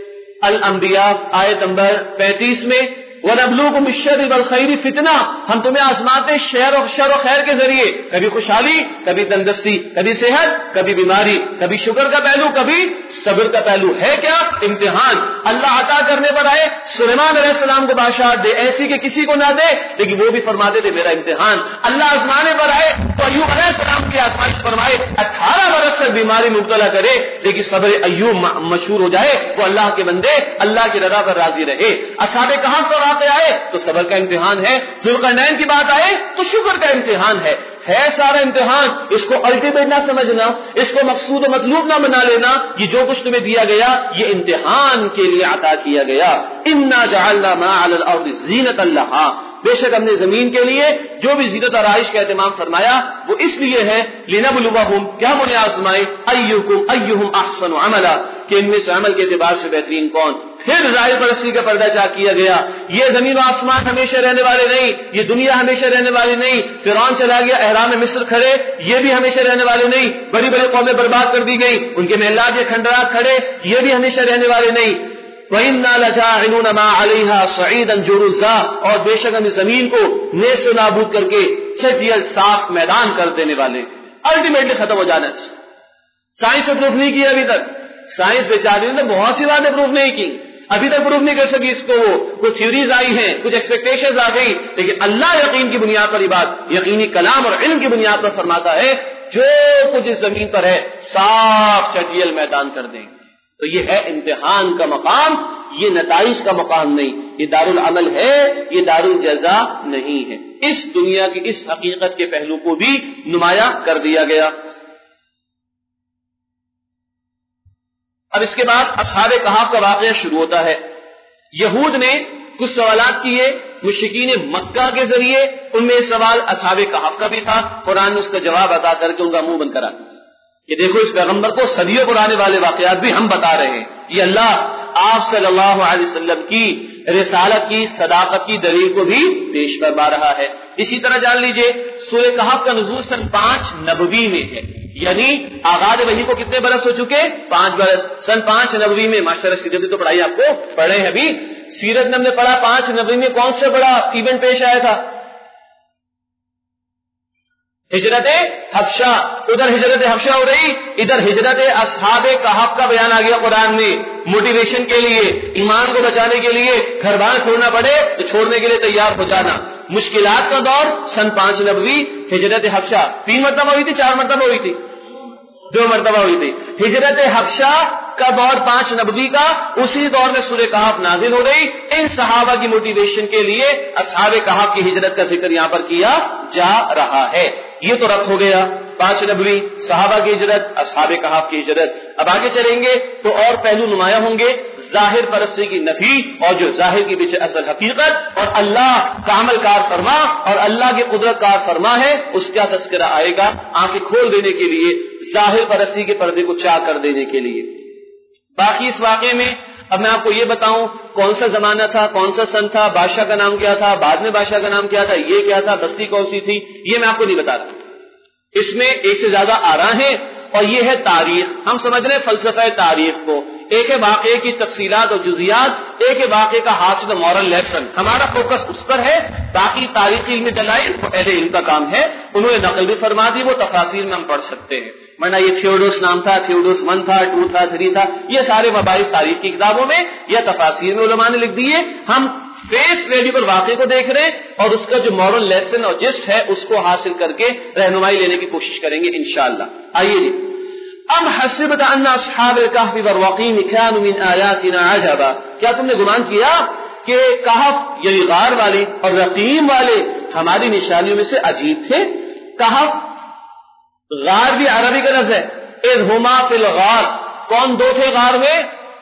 Speaker 1: الانبیاء آیت نمبر پینتیس میں، وَنَبْلُوكُمْ بِالشَّرِّ وَالْخَيْرِ فِتْنَةً، ہم تمہیں آزماتے شر و شر و خیر کے ذریعے، کبھی خوشحالی، کبھی تندرستی، کبھی صحت، کبھی بیماری، کبھی شکر کا پہلو، کبھی صبر کا پہلو، ہے کیا؟ امتحان۔ اللہ عطا کرنے پر آئے، سلیمان علیہ السلام کو بادشاہ دے ایسی کہ کسی کو نہ دے، لیکن وہ بھی فرماتے تھے میرا امتحان۔ اللہ آزمانے پر آئے تو ایوب علیہ السلام کی آزمائش فرمائے، اٹھارہ برس تک بیماری مبتلا کرے لیکن صبر ایوب مشہور ہو جائے، وہ اللہ کے بندے اللہ کی رضا پر راضی رہے۔ اصحاب کہف پر آئے تو صبر کا امتحان ہے، ذوالقرنین کی بات آئے تو شکر کا امتحان ہے۔ ہے سارا امتحان، اس کو الٹیمیٹ نہ سمجھنا، اس کو مقصود و مطلوب نہ بنا لینا، یہ جو کچھ تمہیں دیا گیا یہ امتحان کے لیے عطا کیا گیا۔ انا جعلنا ما علی الارض زینۃ لہا، بے شک ہم نے زمین کے لیے جو بھی زینت اور آرائش کا اہتمام فرمایا وہ اس لیے ہے لنبلوہم، کیا ہم انہیں آزمائے، ایکم ایہم احسن عملا، کہ ان میں سے عمل کے اعتبار سے بہترین کون۔ پھر ظاہر پرستی کا پردہ چاک کیا گیا، یہ زمین و آسمان ہمیشہ رہنے والے نہیں، یہ دنیا ہمیشہ رہنے والی نہیں۔ فرعون چلا گیا، احرام مصر کھڑے، یہ بھی ہمیشہ رہنے والے نہیں۔ بڑی بڑی قومیں برباد کر دی گئی، ان کے محلات یا کھنڈرات کھڑے، یہ بھی ہمیشہ رہنے والے نہیں۔ وَإِنَّا لَجَاعِلُونَ مَا عَلَيْهَا صَعِيدًا جُرُزًا، اور بے شک ہم اس زمین کو نیست و نابود کر کے چھٹیل صاف میدان کر دینے والے، الٹیمیٹلی ختم ہو جانا۔ سائنس نے پروف نہیں کیا ابھی تک، سائنس بیچاری نے بہت سی باتیں پروف نہیں کی، ابھی تک پروف نہیں کر سکی اس کو، وہ کچھ تھیوریز آئی ہیں، کچھ ایکسپیکٹیشنز آ گئی، لیکن اللہ یقین کی بنیاد پر یہ بات، یقینی کلام اور علم کی بنیاد پر فرماتا ہے جو کچھ اس زمین پر ہے صاف چٹیل میدان کر دیں گے۔ تو یہ ہے امتحان کا مقام، یہ نتائج کا مقام نہیں، یہ دارالعمل ہے، یہ دارالجزا نہیں ہے۔ اس دنیا کی اس حقیقت کے پہلو کو بھی نمایاں کر دیا گیا۔ اب اس کے بعد اصحاب کہف کا واقعہ شروع ہوتا ہے۔ یہود نے کچھ سوالات کیے مشرکین مکہ کے ذریعے، ان میں سوال اصحاب کہف کا بھی تھا، قرآن نے اس کا جواب عطا کر کے ان کا منہ بند کرا دیا کہ دیکھو اس پیغمبر کو صدیوں پرانے والے واقعات بھی ہم بتا رہے ہیں۔ یہ اللہ آپ صلی اللہ علیہ وسلم کی رسالت کی صداقت کی دلیل کو بھی پیش فرما رہا ہے۔ اسی طرح جان لیجئے سورہ کہف کا نزول سن پانچ نبوی میں ہے، یعنی آغاز وحی کو کتنے برس ہو چکے؟ پانچ برس. سن پانچ نبوی میں ماشاءاللہ سیرت تو پڑھائی آپ کو پڑھے ہیں ابھی. سیرت میں ہم نے پڑھا پانچ نبوی میں کون سے بڑا ایونٹ پیش آیا تھا؟ ہجرت حبشہ. ادھر ہجرت حبشہ ہو رہی, ادھر ہجرت اصحاب کہف کا بیان آ گیا قرآن میں. موٹیویشن کے لیے, ایمان کو بچانے کے لیے گھر بار چھوڑنا پڑے تو چھوڑنے کے لیے تیار ہو جانا. مشکلات کا دور سن پانچ نبوی ہجرت حبشہ. تین مرتبہ ہوئی تھی, چار مرتبہ ہوئی تھی, دو مرتبہ ہوئی تھی. ہجرت حبشہ کا دور پانچ نبوی کا, اسی دور میں سورہ کہف نازل ہو رہی. ان صحابہ کی موٹیویشن کے لیے اصحاب کہف کی ہجرت کا ذکر یہاں پر کیا جا رہا ہے. یہ تو ربط ہو گیا پانچ نبوی, صحابہ کی ہجرت, اصحاب کہف کی ہجرت. اب آگے چلیں گے تو اور پہلو نمایاں ہوں گے. ظاہر پرستی کی نفی اور جو ظاہر کی پیچھے اصل حقیقت, اور اللہ کا عمل کار فرما اور اللہ کی قدرت کار فرما ہے, اس کا تذکرہ آئے گا آنکھیں کھول دینے کے لیے, ظاہر پرستی کے پردے کو چاک کر دینے کے لیے. باقی اس واقعے میں اب میں آپ کو یہ بتاؤں کون سا زمانہ تھا, کون سا سن تھا, بادشاہ کا نام کیا تھا, بعد میں بادشاہ کا نام کیا تھا, یہ کیا تھا, بستی کون سی تھی, یہ میں آپ کو نہیں بتا رہا. اس میں ایک سے زیادہ آراء ہیں اور یہ ہے تاریخ. ہم سمجھ رہے ہیں فلسفہ تاریخ کو, ایک ہے واقعے کی تفصیلات اور جزیات, ایک ہے واقعے کا حاصل مورل لیسن. ہمارا فوکس اس پر ہے. باقی تاریخی علم دلائل وہ اہل علم کا کام ہے, انہوں نے نقل بھی فرما دی, وہ تفاصیل میں ہم پڑھ سکتے ہیں. ورنہ یہ تھیوڈوس نام تھا, تھیوڈوس ون تھا, ٹو تھا, تھری تھا, یہ سارے مباحث تاریخ کی کتابوں میں یا تفاصیل میں علماء نے لکھ دیے. ہم فیس ویلیو پر واقعے کو دیکھ رہے ہیں اور اس کا جو مورل لیسن اور جسٹ ہے اس کو حاصل کر کے رہنمائی لینے کی کوشش کریں گے انشاءاللہ. آئیے جی. ام حسبت ان اصحاب الکہف والرقیم كانوا من آیاتنا عجبا, کیا تم نے گمان کیا کہ کہف یعنی غار والے اور رقیم والے ہماری نشانیوں میں سے عجیب تھے؟ کہف غار بھی عربی کا لفظ ہے. اذ ہما فی الغار, کون دو تھے غار میں؟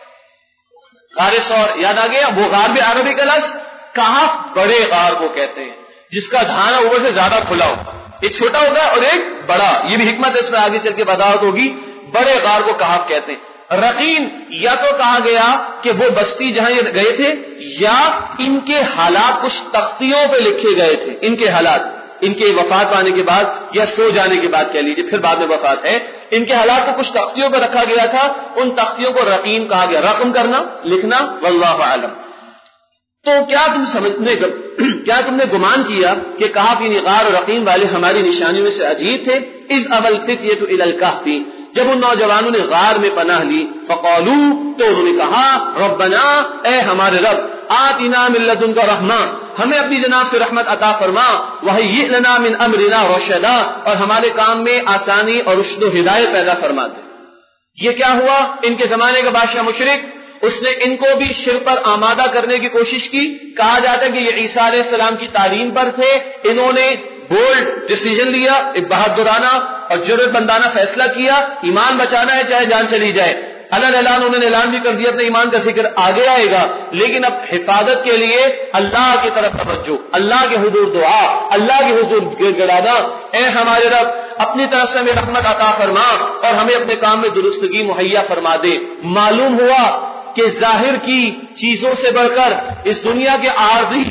Speaker 1: غار ثور, یاد آ گیا. وہ غار بھی عربی کا لفظ. کہف بڑے غار کو کہتے ہیں جس کا دھانا اوپر سے زیادہ کھلا ہوگا, ایک چھوٹا ہوگا اور ایک بڑا. یہ بھی حکمت اس میں آگے چل کے وضاحت ہوگی. بڑے غار کو کہف کہتے ہیں. رقیم یا تو کہا گیا کہ وہ بستی جہاں یہ گئے تھے, یا ان کے حالات کچھ تختیوں پہ لکھے گئے تھے. ان کے حالات ان کے وفات پانے کے بعد یا سو جانے کے بعد کہہ لیجیے, پھر بعد میں وفات ہے, ان کے حالات کو کچھ تختیوں پہ رکھا گیا تھا. ان تختیوں کو رقیم کہا گیا, رقم کرنا, لکھنا. واللہ اعلم. تو کیا تم سمجھنے کیا تم نے گمان کیا کہ کہف یعنی غار اور رقیم والے ہماری نشانیوں میں سے عجیب تھے؟ اذ اول فتیۃ الی الکہف, جب ان نوجوانوں نے غار میں پناہ لی, فقالو, تو انہوں نے کہا, ربنا, اے ہمارے رب, آتنا من لدنک رحمہ, ہمیں اپنی جناب سے رحمت عطا فرما, وہیئ لنا من امرنا رشدا, اور ہمارے کام میں آسانی اور رشد و ہدایت پیدا فرما دے. یہ کیا ہوا؟ ان کے زمانے کا بادشاہ مشرک, اس نے ان کو بھی شرک پر آمادہ کرنے کی کوشش کی. کہا جاتا ہے کہ یہ عیسیٰ علیہ السلام کی تعلیم پر تھے. انہوں نے بولڈ ڈیسیجن لیا, ایک بہادرانہ اور جرأت مندانہ فیصلہ کیا, ایمان بچانا ہے چاہے جان چلی جائے. اللہ اعلان انہوں نے اعلان بھی کر دیا اپنے ایمان کا ذکر آگے آئے گا, لیکن اب حفاظت کے لیے اللہ کی طرف توجہ, اللہ کے حضور دعا, اللہ کے حضور گر گڑانا, اے ہمارے رب اپنی طرف سے ہمیں رحمت عطا فرما اور ہمیں اپنے کام میں درستگی مہیا فرما دے. معلوم ہوا کہ ظاہر کی چیزوں سے بڑھ کر, اس دنیا کے عارضی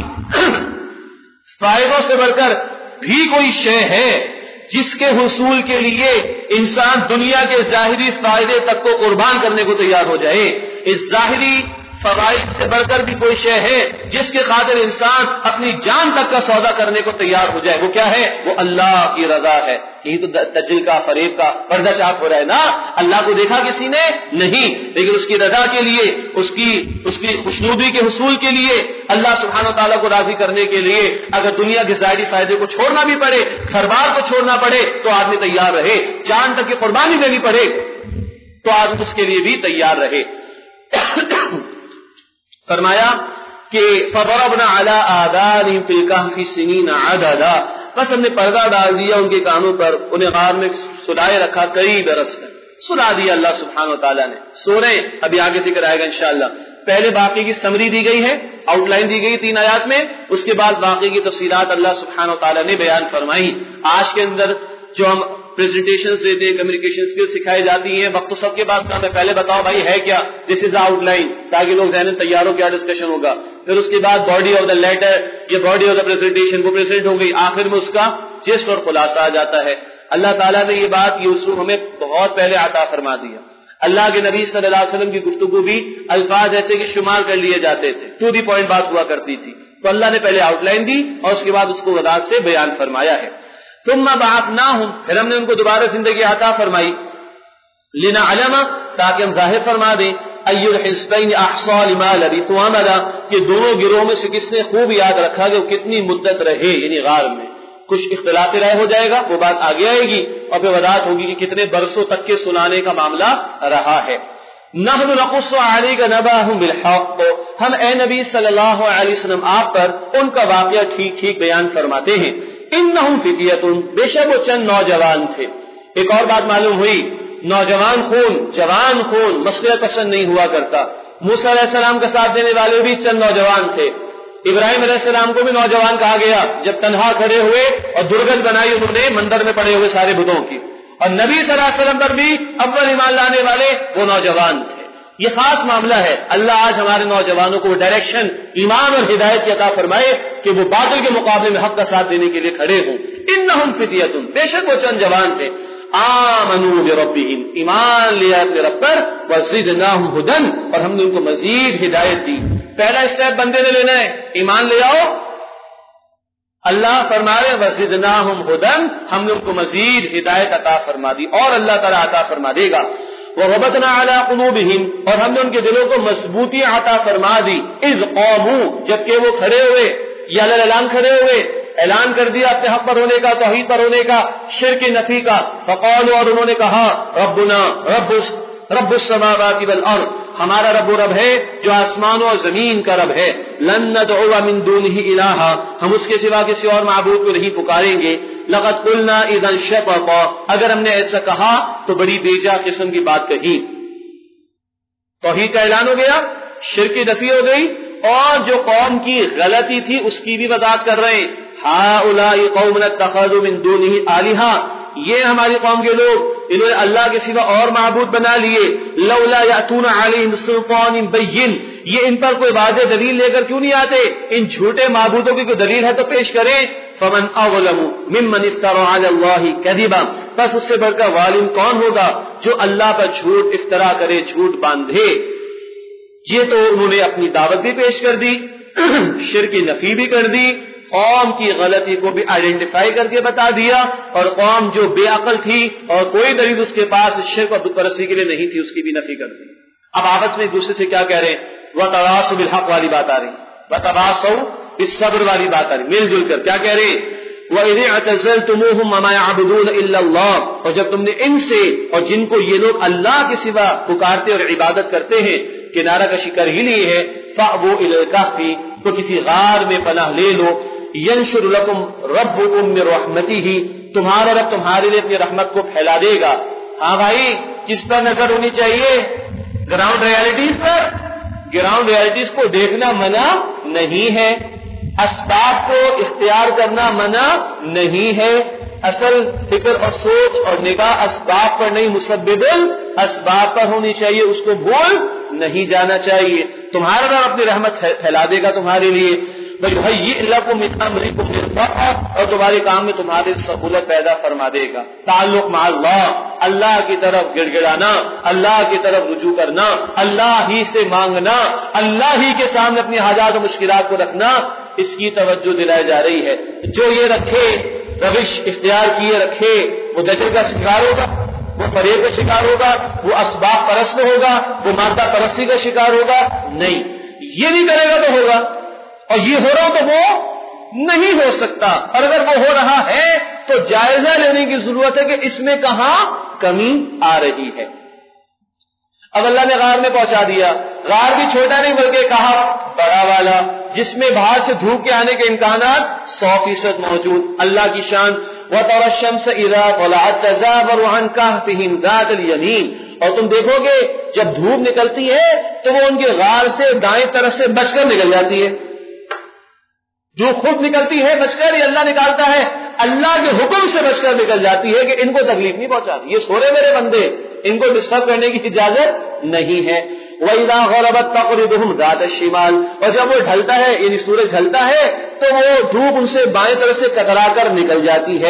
Speaker 1: فائدوں سے بڑھ کر بھی کوئی شے ہے جس کے حصول کے لیے انسان دنیا کے ظاہری فائدے تک کو قربان کرنے کو تیار ہو جائے. اس ظاہری فوائد سے بڑھ کر بھی کوئی شے ہے جس کے خاطر انسان اپنی جان تک کا سودا کرنے کو تیار ہو جائے. وہ کیا ہے؟ وہ اللہ کی رضا ہے. یہی تو دجل کا, فریب کا پردہ چاک ہو رہا ہے نا. اللہ کو دیکھا کسی نے نہیں, لیکن اس کی رضا کے لیے, اس کی اس کی خوشنودی کے حصول کے لیے, اللہ سبحانہ و تعالیٰ کو راضی کرنے کے لیے اگر دنیا کے ظاہری فائدے کو چھوڑنا بھی پڑے, گھر بار کو چھوڑنا پڑے, تو آدمی تیار رہے. جان تک کی قربانی دینی پڑے تو آدمی اس کے لیے بھی تیار رہے. فرمایا کہ فضربنا علی آذانہم فی الکہف سنین عددا, بس ہم نے پردہ ڈال دیا ان کے کانوں پر, انہیں غار میں سلائے رکھا کئی برس تک. سلا دیا اللہ سبحانہ و تعالیٰ نے. سو رہے ہیں, ابھی آگے ذکر آئے گا انشاءاللہ. پہلے باقی کی سمری دی گئی ہے, آؤٹ لائن دی گئی تین آیات میں, اس کے بعد باقی کی تفصیلات اللہ سبحانہ و تعالیٰ نے بیان فرمائی. آج کے اندر جو ہم پریزنٹیشن دیتے ہیں, کمیونیکیشن اسکل سکھائی جاتی ہیں, وقت تو سب کے پاس کام ہے. پہلے بتاؤ بھائی ہے کیا, دس از آؤٹ لائن, تاکہ لوگ ذہن تیار ہو کیا ڈسکشن ہوگا. پھر اس کے بعد باڈی آف دا لیٹر, یہ باڈی آف دا پریزنٹیشن, وہ پریزنٹ ہو گئی. آخر میں اس کا جسٹ اور خلاصہ آ جاتا ہے. اللہ تعالیٰ نے یہ بات یہ اسلوب ہمیں بہت پہلے عطا فرما دیا. اللہ کے نبی صلی اللہ علیہ وسلم کی گفتگو بھی الفاظ ایسے کہ شمار کر لیے جاتے تھے, ٹو دی پوائنٹ بات ہوا کرتی تھی. تو اللہ نے پہلے آؤٹ لائن دی اور اس کے بعد اس کو وضاحت سے بیان فرمایا ہے. ثم بعثناہم, پھر ہم نے ان کو دوبارہ زندگی عطا فرمائی, لنعلم, تاکہ ہم ظاہر فرما دیں, ای الحزبین احصی لما لبثوا امدا, کہ دونوں گروہوں میں سے کس نے خوب یاد رکھا کہ وہ کتنی مدت رہے یعنی غار میں. کچھ اختلاف رائے ہو جائے گا, وہ بات آگے آئے گی اور پھر وضاحت ہوگی کہ کتنے برسوں تک کے سنانے کا معاملہ رہا ہے. نحن نقص علیک نبأهم بالحق, ہم اے نبی صلی اللہ علیہ وسلم آپ پر ان کا واقعہ ٹھیک ٹھیک بیان فرماتے ہیں. انہم فتیۃ, بے شک وہ چند نوجوان تھے. ایک اور بات معلوم ہوئی, نوجوان خون, جوان خون مسئلہ پسند نہیں ہوا کرتا. موسیٰ علیہ السلام کا ساتھ دینے والے بھی چند نوجوان تھے. ابراہیم علیہ السلام کو بھی نوجوان کہا گیا جب تنہا کھڑے ہوئے اور درگت بنائی انہوں نے مندر میں پڑے ہوئے سارے بتوں کی. اور نبی صلی اللہ علیہ وسلم پر بھی اول ایمان لانے والے وہ نوجوان تھے. یہ خاص معاملہ ہے. اللہ آج ہمارے نوجوانوں کو ڈائریکشن, ایمان اور ہدایت کی عطا فرمائے کہ وہ باطل کے مقابلے میں حق کا ساتھ دینے کے لیے کھڑے ہوں. انہم فتیۃ, بے شک وہ چند جوان تھے. آمنوا بربہم, ایمان لیا اپنے رب پر. وزدناہم ھدی, اور ہم نے ان کو مزید ہدایت دی. پہلا اسٹیپ بندے نے لینا ہے, ایمان لے آؤ. اللہ فرما رہے وزدناہم ھدی, ہم نے ان کو مزید ہدایت عطا فرما دی اور اللہ تعالیٰ عطا فرما دے گا. وربطنا علی قلوبہم, اور ہم نے ان کے دلوں کو مضبوطی عطا فرما دی. اذ قاموا, جبکہ وہ کھڑے ہوئے یا اعلان کھڑے ہوئے, اعلان کر دیا اپنے حق پر ہونے کا, توحید پر ہونے کا, شرک نفی کا. فقالوا, اور انہوں نے کہا, ربنا رب رب السماوات والارض, ہمارا رب و رب ہے جو آسمانوں اور زمین کا رب ہے. لن ندعو من دونہ الہا, ہم اس کے سوا کسی اور معبود کو نہیں پکاریں گے. لقد قلنا اذا شططا, اگر ہم نے ایسا کہا تو بڑی بیجا قسم کی بات کہی. توحید کا اعلان ہو گیا, شرک نفی ہو گئی, اور جو قوم کی غلطی تھی اس کی بھی وضاحت کر رہے ہیں. ہؤلاء قوم اتخذوا من دونہ آلہا, یہ ہماری قوم کے لوگ انہوں نے اللہ کے سوا اور معبود بنا لیے. لولا یاتون علیہم سلطان بین, یہ ان پر کوئی واضح دلیل لے کر کیوں نہیں آتے؟ ان جھوٹے معبودوں کی کوئی دلیل ہے تو پیش کریں. فمن اظلم ممن افترى علی اللہ کذبا, بس اس سے بڑھ کر ظالم کون ہوگا جو اللہ پر جھوٹ افترا کرے, جھوٹ باندھے. یہ تو انہوں نے اپنی دعوت بھی پیش کر دی, شرک نفی بھی کر دی, قوم کی غلطی کو بھی آئیڈینٹیفائی کر کے بتا دیا, اور قوم جو بے عقل تھی اور کوئی دلیل اس کے پاس شرک اور بت پرستی کے لیے نہیں تھی اس کی بھی نفی کر دی. اب آپس میں ایک دوسرے سے کیا کہہ رہے ہیں؟ وَتَوَاصَوْا بِالْحَقِّ والی بات آ رہی, وَتَوَاصَوْا بِالصَّبْرِ والی بات آ رہی, مل جل کر کیا کہہ رہے ہیں؟ وَإِذِ اعْتَزَلْتُمُوهُمْ وَمَا يَعْبُدُونَ إِلَّا اللَّهَ, اور جب تم نے ان سے اور جن کو یہ لوگ اللہ کے سوا پکارتے اور عبادت کرتے ہیں کنارہ کشی کر ہی لی ہے, فَأْوُوا إِلَى الْكَهْفِ, تو کسی غار میں پناہ لے لو. يَنشُرُ لَكُمْ رَبُّكُمْ مِنْ رَحْمَتِهِ, تمہارا رب تمہارے لیے اپنی رحمت کو پھیلا دے گا. ہاں بھائی, کس پر نظر ہونی چاہیے؟ گراؤنڈ ریالٹیز پر. گراؤنڈ ریالٹیز کو دیکھنا منع نہیں ہے, اسباب کو اختیار کرنا منع نہیں ہے. اصل فکر اور سوچ اور نگاہ اسباب پر نہیں, مسبب اسباب پر ہونی چاہیے, اس کو بھول نہیں جانا چاہیے. تمہارا رب اپنی رحمت پھیلا دے گا تمہارے لیے. اور تمہارے کام میں تمہارے سہولت پیدا فرما دے گا. تعلق مع اللہ, اللہ کی طرف گڑ گڑانا, اللہ کی طرف رجوع کرنا, اللہ ہی سے مانگنا, اللہ ہی کے سامنے اپنی حاجات و مشکلات کو رکھنا, اس کی توجہ دلائی جا رہی ہے. جو یہ رکھے, روش اختیار کیے رکھے, وہ دجل کا شکار ہوگا, وہ فریب کا شکار ہوگا, وہ اسباب پرست ہوگا, وہ مادہ پرستی کا شکار ہوگا. نہیں, یہ نہیں کرے گا تو ہوگا, اور یہ ہو رہا تو وہ نہیں ہو سکتا. اور اگر وہ ہو رہا ہے تو جائزہ لینے کی ضرورت ہے کہ اس میں کہاں کمی آ رہی ہے. اب اللہ نے غار میں پہنچا دیا. غار بھی چھوٹا نہیں بلکہ کہا بڑا والا, جس میں باہر سے دھوپ کے آنے کے امکانات سو فیصد موجود. اللہ کی شان. وَتَرَى الشَّمْسَ إِذَا طَلَعَتْ تَزَاوَرُ عَنْ كَهْفِهِمْ ذَاتَ الْيَمِينِ, اور تم دیکھو گے جب دھوپ نکلتی ہے تو وہ ان کے غار سے دائیں طرف سے بچ کر نکل جاتی ہے. جو خود نکلتی ہے بچ کر, یہ اللہ نکالتا ہے, اللہ کے حکم سے بچ کر نکل جاتی ہے کہ ان کو تکلیف نہیں پہنچاتی. یہ سورے میرے بندے, ان کو ڈسٹرب کرنے کی اجازت نہیں ہے. وَإِذَا غَرَبَتْ تَقْرِضُهُمْ ذَاتَ الشِّمَالِ, اور جب وہ ڈھلتا ہے یعنی سورج ڈھلتا ہے تو وہ دھوپ ان سے بائیں طرف سے کترا کر نکل جاتی ہے.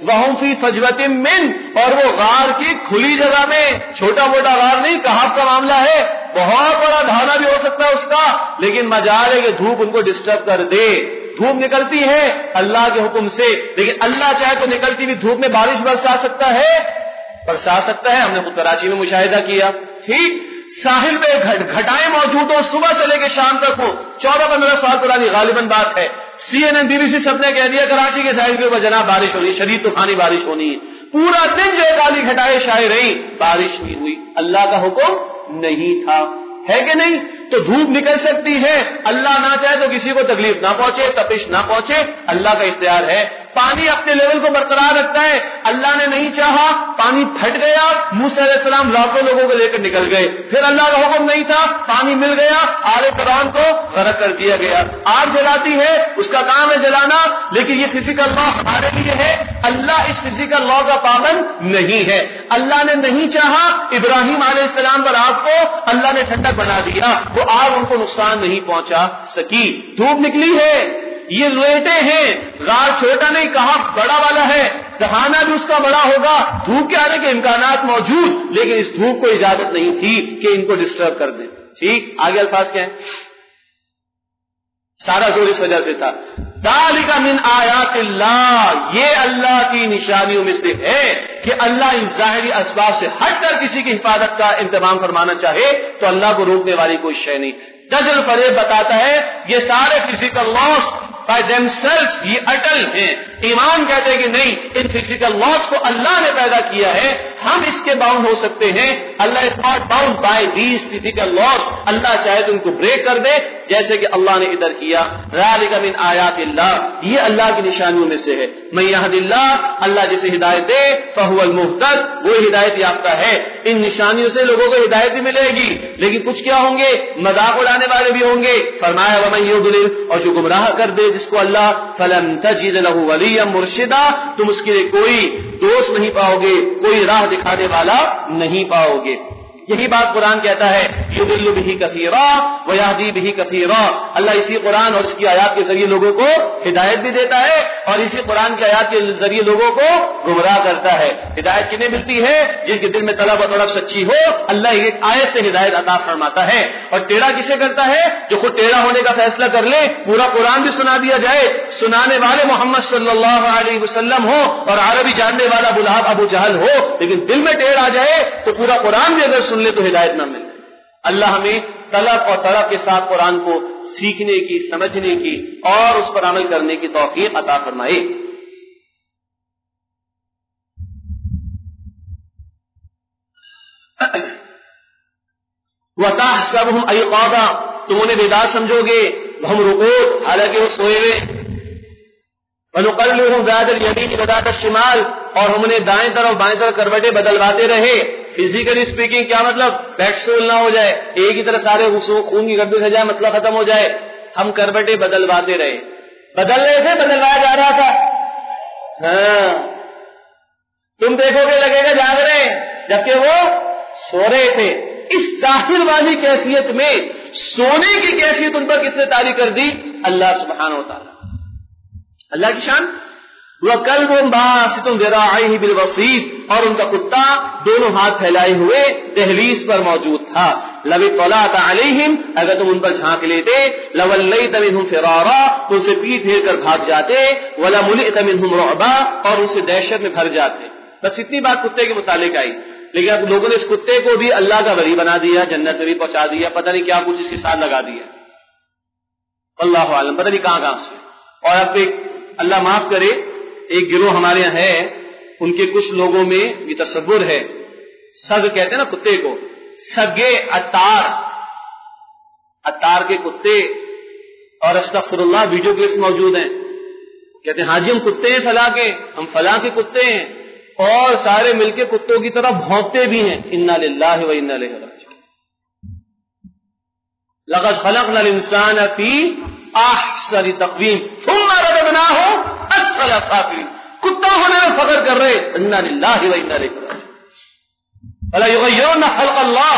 Speaker 1: وَهُمْ فِي فَجْوَةٍ مِّنْ، اور وہ غار کی کھلی جگہ میں، چھوٹا موٹا غار نہیں، کہاف کا معاملہ ہے، بہت بڑا ڈھانا بھی ہو سکتا ہے اس کا، لیکن مجال ہے کہ دھوپ ان کو ڈسٹرب کر دے. دھوپ نکلتی ہے اللہ کے حکم سے، لیکن اللہ چاہے تو نکلتی ہوئی دھوپ میں بارش برسا سکتا ہے، برسا سکتا ہے. ہم نے خود کراچی میں مشاہدہ کیا. ٹھیک، ساحل پہ گھٹائیں موجود ہوں، صبح سے لے کے شام تک ہوں، چودہ پندرہ سال پرانی غالباً بات ہے. C N N B B C سب نے کہہ دیا کراچی کے ساحل کے اوپر جناب بارش ہو رہی ہے، شدید طوفانی بارش ہونی ہے. پورا دن جو کالی گھٹائیں شائع رہی، بارش نہیں ہوئی. اللہ کا حکم نہیں تھا، ہے کہ نہیں؟ تو دھوپ نکل سکتی ہے، اللہ نہ چاہے تو کسی کو تکلیف نہ پہنچے، تپش نہ پہنچے، اللہ کا اختیار ہے. پانی اپنے لیول کو برقرار رکھتا ہے، اللہ نے نہیں چاہا پانی پھٹ گیا، موسیٰ علیہ السلام لاکھوں لوگوں کو لے کر نکل گئے. پھر اللہ کا حکم نہیں تھا، پانی مل گیا، آل فرعون کو غرق کر دیا گیا. آگ جلاتی ہے، اس کا کام ہے جلانا، لیکن یہ فزیکل لا ہمارے لیے ہے. اللہ اس فزیکل لا کا پابند نہیں ہے. اللہ نے نہیں چاہا ابراہیم علیہ السلام پر آگ کو اللہ نے ٹھنڈک بنا دیا، وہ آگ ان کو نقصان نہیں پہنچا سکی. دھوپ نکلی ہے، یہ لوٹے ہیں، غار چھوٹا نہیں کہاں بڑا والا ہے، دہانا بھی اس کا بڑا ہوگا، دھوپ کے آنے کے امکانات موجود، لیکن اس دھوپ کو اجازت نہیں تھی کہ ان کو ڈسٹرب کر دیں. ٹھیک، آگے الفاظ کیا ہیں؟ سارا زور اس وجہ سے تھا. ذالک من آیات اللہ، یہ اللہ کی نشانیوں میں سے ہے کہ اللہ ان ظاہری اسباب سے ہٹ کر کسی کی حفاظت کا انتظام فرمانا چاہے تو اللہ کو روکنے والی کوئی شے نہیں. دجل فریب بتاتا ہے یہ سارے physical laws by themselves یہ اٹل ہیں. ایمان کہتے ہیں کہ نہیں، ان فزیکل لاس کو اللہ نے پیدا کیا ہے، ہم اس کے باؤنڈ ہو سکتے ہیں. Allah is not bound by these physical laws, Allah چاہے تو ان کو بریک کر دے جیسے کہ اللہ نے ادھر کیا. ذالک من آیات اللہ، یہ اللہ کی نشانیوں میں سے ہے. من یہد اللہ، اللہ جسے ہدایت دے فہو المہتد، وہ ہدایت یافتہ ہے. ان نشانیوں سے لوگوں کو ہدایت بھی ملے گی، لیکن کچھ کیا ہوں گے؟ مذاق اڑانے والے بھی ہوں گے. فرمایا ومن یضلل، اور جو گمراہ کر دے جس کو اللہ، فلن تجد له ولیا مرشدا، تم اس کے لیے کوئی دوست نہیں پاؤ گے، کوئی راہ دکھانے والا نہیں پاؤ گے. یہی بات قرآن کہتا ہے یضل بہ کثیرا ویہدی بہ کثیرا. اللہ اسی قرآن اور اس کی آیات کے ذریعے لوگوں کو ہدایت بھی دیتا ہے اور اسی قرآن کی آیات کے ذریعے لوگوں کو گمراہ کرتا ہے. ہدایت کنہیں ملتی ہے؟ جن کے دل میں طلب و طلب سچی ہو، اللہ ایک آیت سے ہدایت عطا فرماتا ہے. اور ٹیڑھا کسے کرتا ہے؟ جو خود ٹیڑھا ہونے کا فیصلہ کر لے، پورا قرآن بھی سنا دیا جائے، سنانے والے محمد صلی اللہ علیہ وسلم ہو اور عربی جاننے والا بلہاب ابو جہل ہو، لیکن دل میں ٹیڑھ آ جائے تو پورا قرآن بھی اگر سن لے تو ہدایت نہ ملے. اللہ ہمیں طلب اور طلب کے ساتھ قرآن کو سیکھنے کی، سمجھنے کی اور اس پر عمل کرنے کی توفیق عطا فرمائے. وَتَحْسَبُهُمْ أَيْقَاظًا، تم انہیں بیدار سمجھو گے، وَهُمْ رُقُودٌ، حالانکہ وہ سوئے ہوئے. وَنُقَلِّبُهُمْ ذَاتَ الْيَمِينِ وَذَاتَ الشِّمَالِ، اور ہم انہیں دائیں طرف بائیں طرف کروٹیں بدلواتے رہے. فزیکلی اسپیکنگ کیا مطلب؟ بیک سول نہ ہو جائے، ایک ہی طرح سارے خون کی گردش ہو جائے، مسئلہ ختم ہو جائے. ہم کروٹیں بدلواتے رہے، بدل رہے تھے، بدلوایا جا رہا تھا. ہاں، تم دیکھو گے لگے گا جاگ رہے جبکہ وہ سو رہے تھے. اس ظاہر والی کیفیت میں سونے کی کیفیت ان پر کس نے طاری کر دی؟ اللہ سبحانہ و تعالی. اللہ کی شان. وَكَلْبٌ بَاسِطٌ ذِرَاعَيْهِ بِالْوَصِيدِ، اور ان کا کتا دونوں ہاتھ پھیلائے ہوئے دہلیز پر موجود تھا. لَوِ اطَّلَعْتَ عَلَيْهِمْ، اگر تم ان پر جھانک لیتے، لَوَلَّيْتَ مِنْهُمْ فِرَارًا، تو ان سے پیٹ پھیر کر بھاگ جاتے، وَلَمُلِئْتَ مِنْهُمْ رُعْبًا، اور ان سے دہشت میں بھر جاتے. بس اتنی بات کتے کے متعلق آئی، لیکن اب لوگوں نے اس کتے کو بھی اللہ کا ولی بنا دیا، جنت میں بھی پہنچا دیا، پتہ نہیں کیا کچھ اس کے ساتھ لگا دیا، اللہ عالم، پتہ نہیں کہاں کہاں سے. اور اب ایک اللہ معاف کرے، ایک گروہ ہمارے یہاں ہے، ان کے کچھ لوگوں میں یہ تصور ہے، سگ کہتے ہیں نا کتے کو، سگے اتار، اتار کے کتے، اور استغفر اللہ ویڈیو کلپس موجود ہیں، کہتے ہیں حاجی ہم کتے ہیں فلاں کے، ہم فلاں کے کتے ہیں، اور سارے مل کے کتوں کی طرح بھونکتے بھی ہیں. انا للہ و انا الیہ راجعون. لقد خلقنا الانسان فی احسن تقویم ثم رددناہ اسفل سافلین. کتا ہونے میں فخر کر رہے، انا للہ و انا الیہ راجعون. فلا یغیرن خلق اللہ،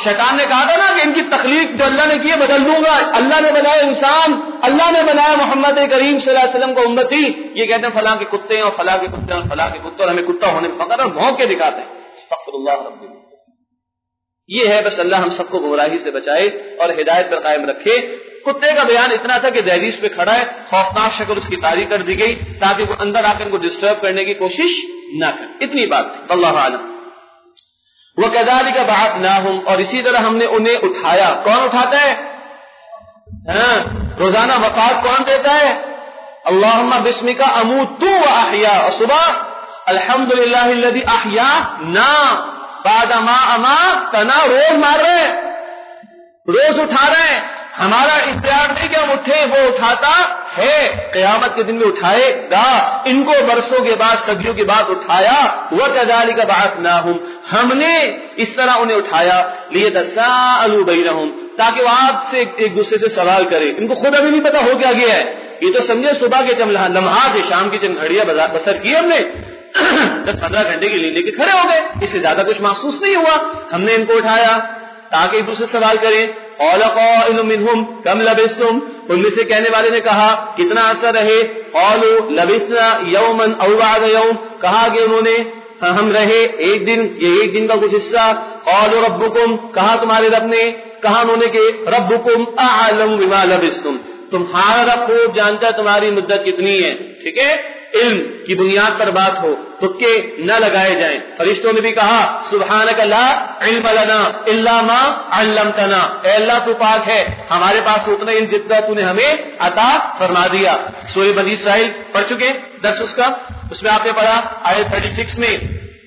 Speaker 1: شیطان نے کہا تھا نا کہ ان کی تخلیق جو اللہ نے کی ہے بدل دوں گا. اللہ نے بنایا انسان, اللہ نے بنایا محمد کریم صلی اللہ علیہ وسلم کو امتی. یہ کہتے ہیں فلاں کے کتے اور فلاں کے کتے اور فلاں کے کتے, اور ہمیں کتا ہونے میں فخر اور بھونک کے دکھاتے ہیں. استغفر اللہ رب. یہ ہے بس اللہ ہم سب کو گمراہی سے بچائے اور ہدایت پر قائم رکھے. کتے کا بیان اتنا تھا کہ دہلیز پہ کھڑا ہے, خوفناک شکل اس کی تاریخ کر دی گئی تاکہ وہ اندر آ کر ان کو ڈسٹرب کرنے کی کوشش نہ کرے. اتنی بات تھی. اللہ عالم. وَكَذَلِكَ بَعَثْنَاهُمْ, اور اسی طرح ہم نے انہیں اٹھایا. کون اٹھاتا ہے؟ ہاں, روزانہ وفات کون دیتا ہے؟ اللہم بسمک اموت واحیا. اور صبح الحمدللہ الذی احیانا بعد ما اماتنا. روز مار رہے ہیں, روز اٹھا رہے ہیں. ہمارا اختیار نہیں کہ ہم اٹھے, وہ اٹھاتا ہے. قیامت کے دن میں اٹھائے گا. ان کو برسوں کے بعد, صدیوں کے بعد اٹھایا. وَكَذَلِكَ بَعَثْنَاهُمْ, ہم نے اس طرح انہیں اٹھایا. لِيَتَسَاءَلُوا بَيْنَهُمْ, تاکہ وہ آپ سے ایک دوسرے سے سوال کرے. ان کو خود ابھی نہیں پتا ہو کیا گیا ہے. یہ تو سمجھے صبح کے چند لمحات, شام کی چند گھڑیاں بسر کی ہم نے, دس پندرہ گھنٹے کی لے کے کھڑے ہو گئے. اس سے زیادہ کچھ محسوس نہیں ہوا. ہم نے ان کو اٹھایا تاکہ ایک دوسرے سے سوال کریں. قال قائل منهم كم لبثتم, ان میں سے کہنے والے نے کہا کتنا عرصہ رہے. قالوا لبثنا يوما او بعض يوم, کہا کہ انہوں نے ہم رہے ایک دن, یہ ایک دن کا کچھ حصہ. قالوا ربكم, کہا تمہارے رب نے. کہا انہوں نے کہ ربكم اعلم بما لبثتم, تمہارا رب خوب جانتا ہے تمہاری مدت کتنی ہے. ٹھیک ہے, علم کی بنیاد پر بات ہو تو کہ نہ لگائے جائیں. فرشتوں نے بھی کہا سبحانک لا علم لنا الا ما علمتنا, اے اللہ تو پاک ہے, ہمارے پاس اتنا علم جتنا تو نے ہمیں عطا فرما دیا. سورہ بنی اسرائیل پڑھ چکے درس اس کا, اس میں آپ نے پڑھا آیت چھتیس میں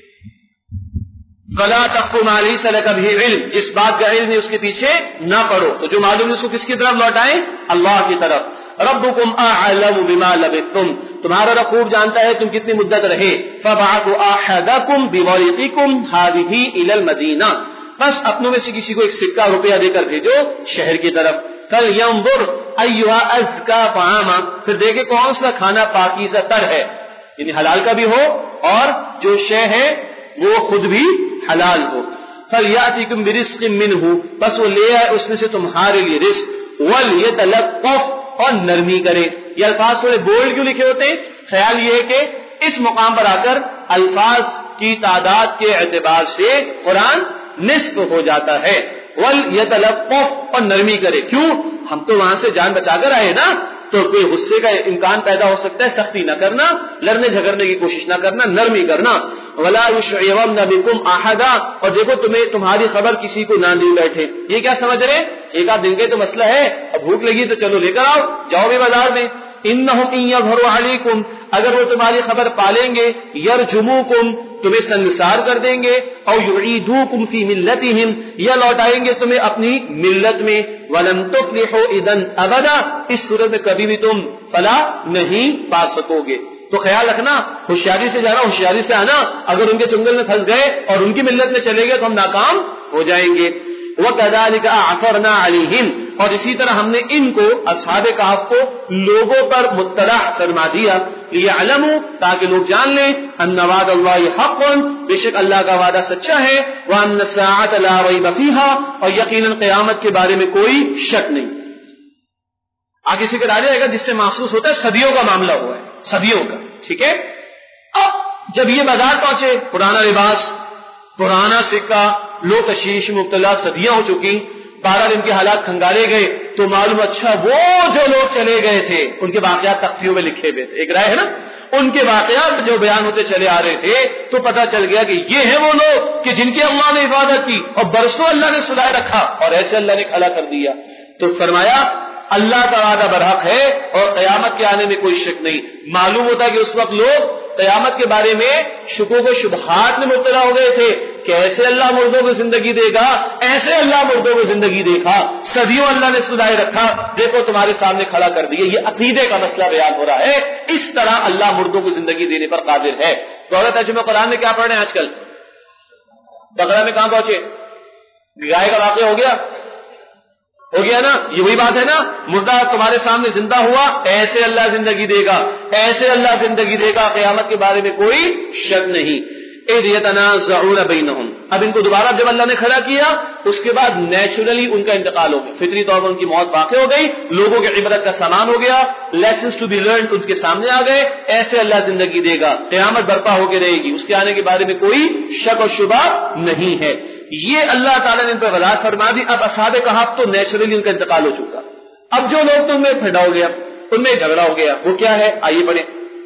Speaker 1: وَلَا تَقْفُ مَا لَيْسَ لَكَ بِهِ عِلْمٌ, جس بات کا علم نہیں اس کے پیچھے نہ پڑو. تو جو معلوم ہے اس کو کس کی طرف لوٹائیں؟ اللہ کی طرف. ربکم اعلم بما لبثتم, تمہارا رب خوب جانتا ہے تم کتنی مدت رہے. فبعثوا احدکم بورقکم هذه الى المدینہ, بس اپنوں میں سے کسی کو ایک سکہ روپیہ دے کر بھیجو شہر کی طرف. فلینظر ایھا ازکا طعاما, پھر دیکھے کون سا کھانا پاکیزہ تر ہے, یعنی حلال کا بھی ہو اور جو شے ہے وہ خود بھی حلال ہو. فلیاتکم برزق منہ, بس وہ لے آئے اس میں سے تمہارے لیے رزق. ولیتلطف, اور نرمی کرے. یہ الفاظ تھوڑے بولڈ کیوں لکھے ہوتے ہیں؟ خیال یہ ہے کہ اس مقام پر آ کر الفاظ کی تعداد کے اعتبار سے قرآن نصف ہو جاتا ہے. وَلْيَتَلَطَّفْ, اور نرمی کرے. کیوں؟ ہم تو وہاں سے جان بچا کر آئے نا, تو کوئی غصے کا امکان پیدا ہو سکتا ہے. سختی نہ کرنا, لڑنے جھگڑنے کی کوشش نہ کرنا, نرمی کرنا. وَلَا يُشْعِرَنَّ بِكُمْ أَحَدًا, اور دیکھو تمہیں تمہاری خبر کسی کو نہ دے بیٹھے. یہ کیا سمجھ رہے؟ ایک آدھ دن کے تو مسئلہ ہے, اب بھوک لگی تو چلو لے کر آؤ, جاؤ بھی بازار میں. انہم ان یظہروا علیکم, اگر وہ تمہاری خبر پالیں گے, یرجموکم, تمہیں سنسار کر دیں گے. او یعیدوکم فی ملتہم, یا لوٹائیں گے تمہیں اپنی ملت میں. ولن تفلحوا اذا ابدا, اس صورت میں کبھی بھی تم فلاح نہیں پا سکو گے. تو خیال رکھنا, ہوشیاری سے جانا, ہوشیاری سے آنا. اگر ان کے چنگل میں پھنس گئے اور ان کی ملت میں چلے گئے تو ہم ناکام ہو جائیں گے. وَكَذَلِكَ أَعْثَرْنَا عَلَيْهِمْ, اور اسی طرح ہم نے ان کو اصحاب کہف کو لوگوں پر مطلع فرما دیا. لِيَعْلَمُوا, تاکہ لوگ جان لیں, أَنَّ وَعْدَ اللَّهِ حَقٌّ, بے شک اللہ کا وعدہ سچا ہے. وَأَنَّ السَّاعَةَ لَا رَيْبَ فِيهَا, اور یقیناً قیامت کے بارے میں کوئی شک نہیں. آگے ذکر آ جائے گا جس سے محسوس ہوتا ہے صدیوں کا معاملہ ہوا ہے, صدیوں کا. ٹھیک ہے, اب جب یہ بازار پہنچے, پرانا لباس, پرانا سکہ, لوگ تشویش میں مبتلا, صدیاں ہو چکی, بارہ دن کے حالات کھنگالے گئے, تو معلوم اچھا وہ جو لوگ چلے گئے تھے ان کے واقعات تختیوں میں لکھے ہوئے تھے. ایک رائے ہے نا, ان کے واقعات جو بیان ہوتے چلے آ رہے تھے, تو پتا چل گیا کہ یہ ہیں وہ لوگ کہ جن کی اللہ نے عبادت کی اور برسوں اللہ نے سلائے رکھا اور ایسے اللہ نے کھڑا کر دیا. تو فرمایا اللہ کا وعدہ برحق ہے اور قیامت کے آنے میں کوئی شک نہیں. معلوم ہوتا ہے کہ اس وقت لوگ قیامت کے بارے میں شکوک و شبہات میں مبتلا ہو گئے تھے. کیسے اللہ مردوں کو زندگی دے گا, ایسے اللہ مردوں کو زندگی دیکھا, صدیوں اللہ نے سلائے رکھا, دیکھو تمہارے سامنے کھڑا کر دیا. یہ عقیدے کا مسئلہ بیان ہو رہا ہے. اس طرح اللہ مردوں کو زندگی دینے پر قادر ہے. تو عورت ترجمہ قرآن میں کیا پڑھ رہے ہیں آج کل؟ بقرہ میں کہاں پہنچے؟ گائے کا واقعہ ہو گیا ہو گیا نا, یہ وہی بات ہے نا. مردہ تمہارے سامنے زندہ ہوا, ایسے اللہ زندگی دے گا, ایسے اللہ زندگی دے گا, قیامت کے بارے میں کوئی شک نہیں. اذ یتنازعون بینہم. اب ان کو دوبارہ جب اللہ نے کھڑا کیا اس کے بعد نیچرلی ان کا انتقال ہو گیا, فطری طور پر ان کی موت واقع ہو گئی, لوگوں کے عبرت کا سامان ہو گیا, لیسنز ٹو بی لرنڈ ان کے سامنے آ گئے. ایسے اللہ زندگی دے گا, قیامت برپا ہو کے رہے گی, اس کے آنے کے بارے میں کوئی شک اور شبہ نہیں ہے. یہ اللہ تعالیٰ نے ان پر وضاحت فرما دی. اب اصحاب کہف تو نیچرلی ان کا انتقال ہو چکا. اب جو لوگ تو ان میں پھیڑا ہو گیا, ان میں جھگڑا ہو گیا, وہ کیا ہے آئیے پڑھیں.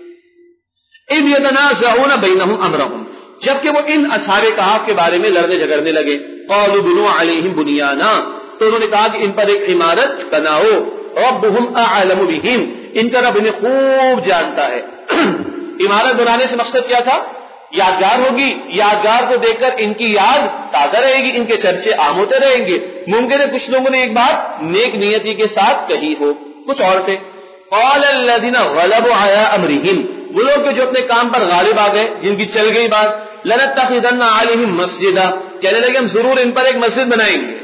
Speaker 1: اذ یتنازعون بینہم امرہم, جبکہ وہ ان اصحاب کہف کے بارے میں لڑنے جھگڑنے لگے. قالوا بنوا علیہم بنیانا, تو انہوں نے کہا کہ ان پر ایک عمارت بناؤ. ربہم اعلم بہم, ان کا رب انہیں خوب جانتا ہے. عمارت بنانے سے مقصد کیا تھا؟ یادگار ہوگی, یادگار کو دیکھ کر ان کی یاد تازہ رہے گی, ان کے چرچے عام ہوتے رہیں گے. ممکن ہے کچھ لوگوں نے ایک بات نیک نیتی کے ساتھ کہی ہو, کچھ اور تھے. قال الذين غلبوا على امرهم, وہ لوگ جو اپنے کام پر غالب آ گئے, جن کی چل گئی بات. لنتخذن عليهم مسجدا, کہنے لگے ہم ضرور ان پر ایک مسجد بنائیں گے.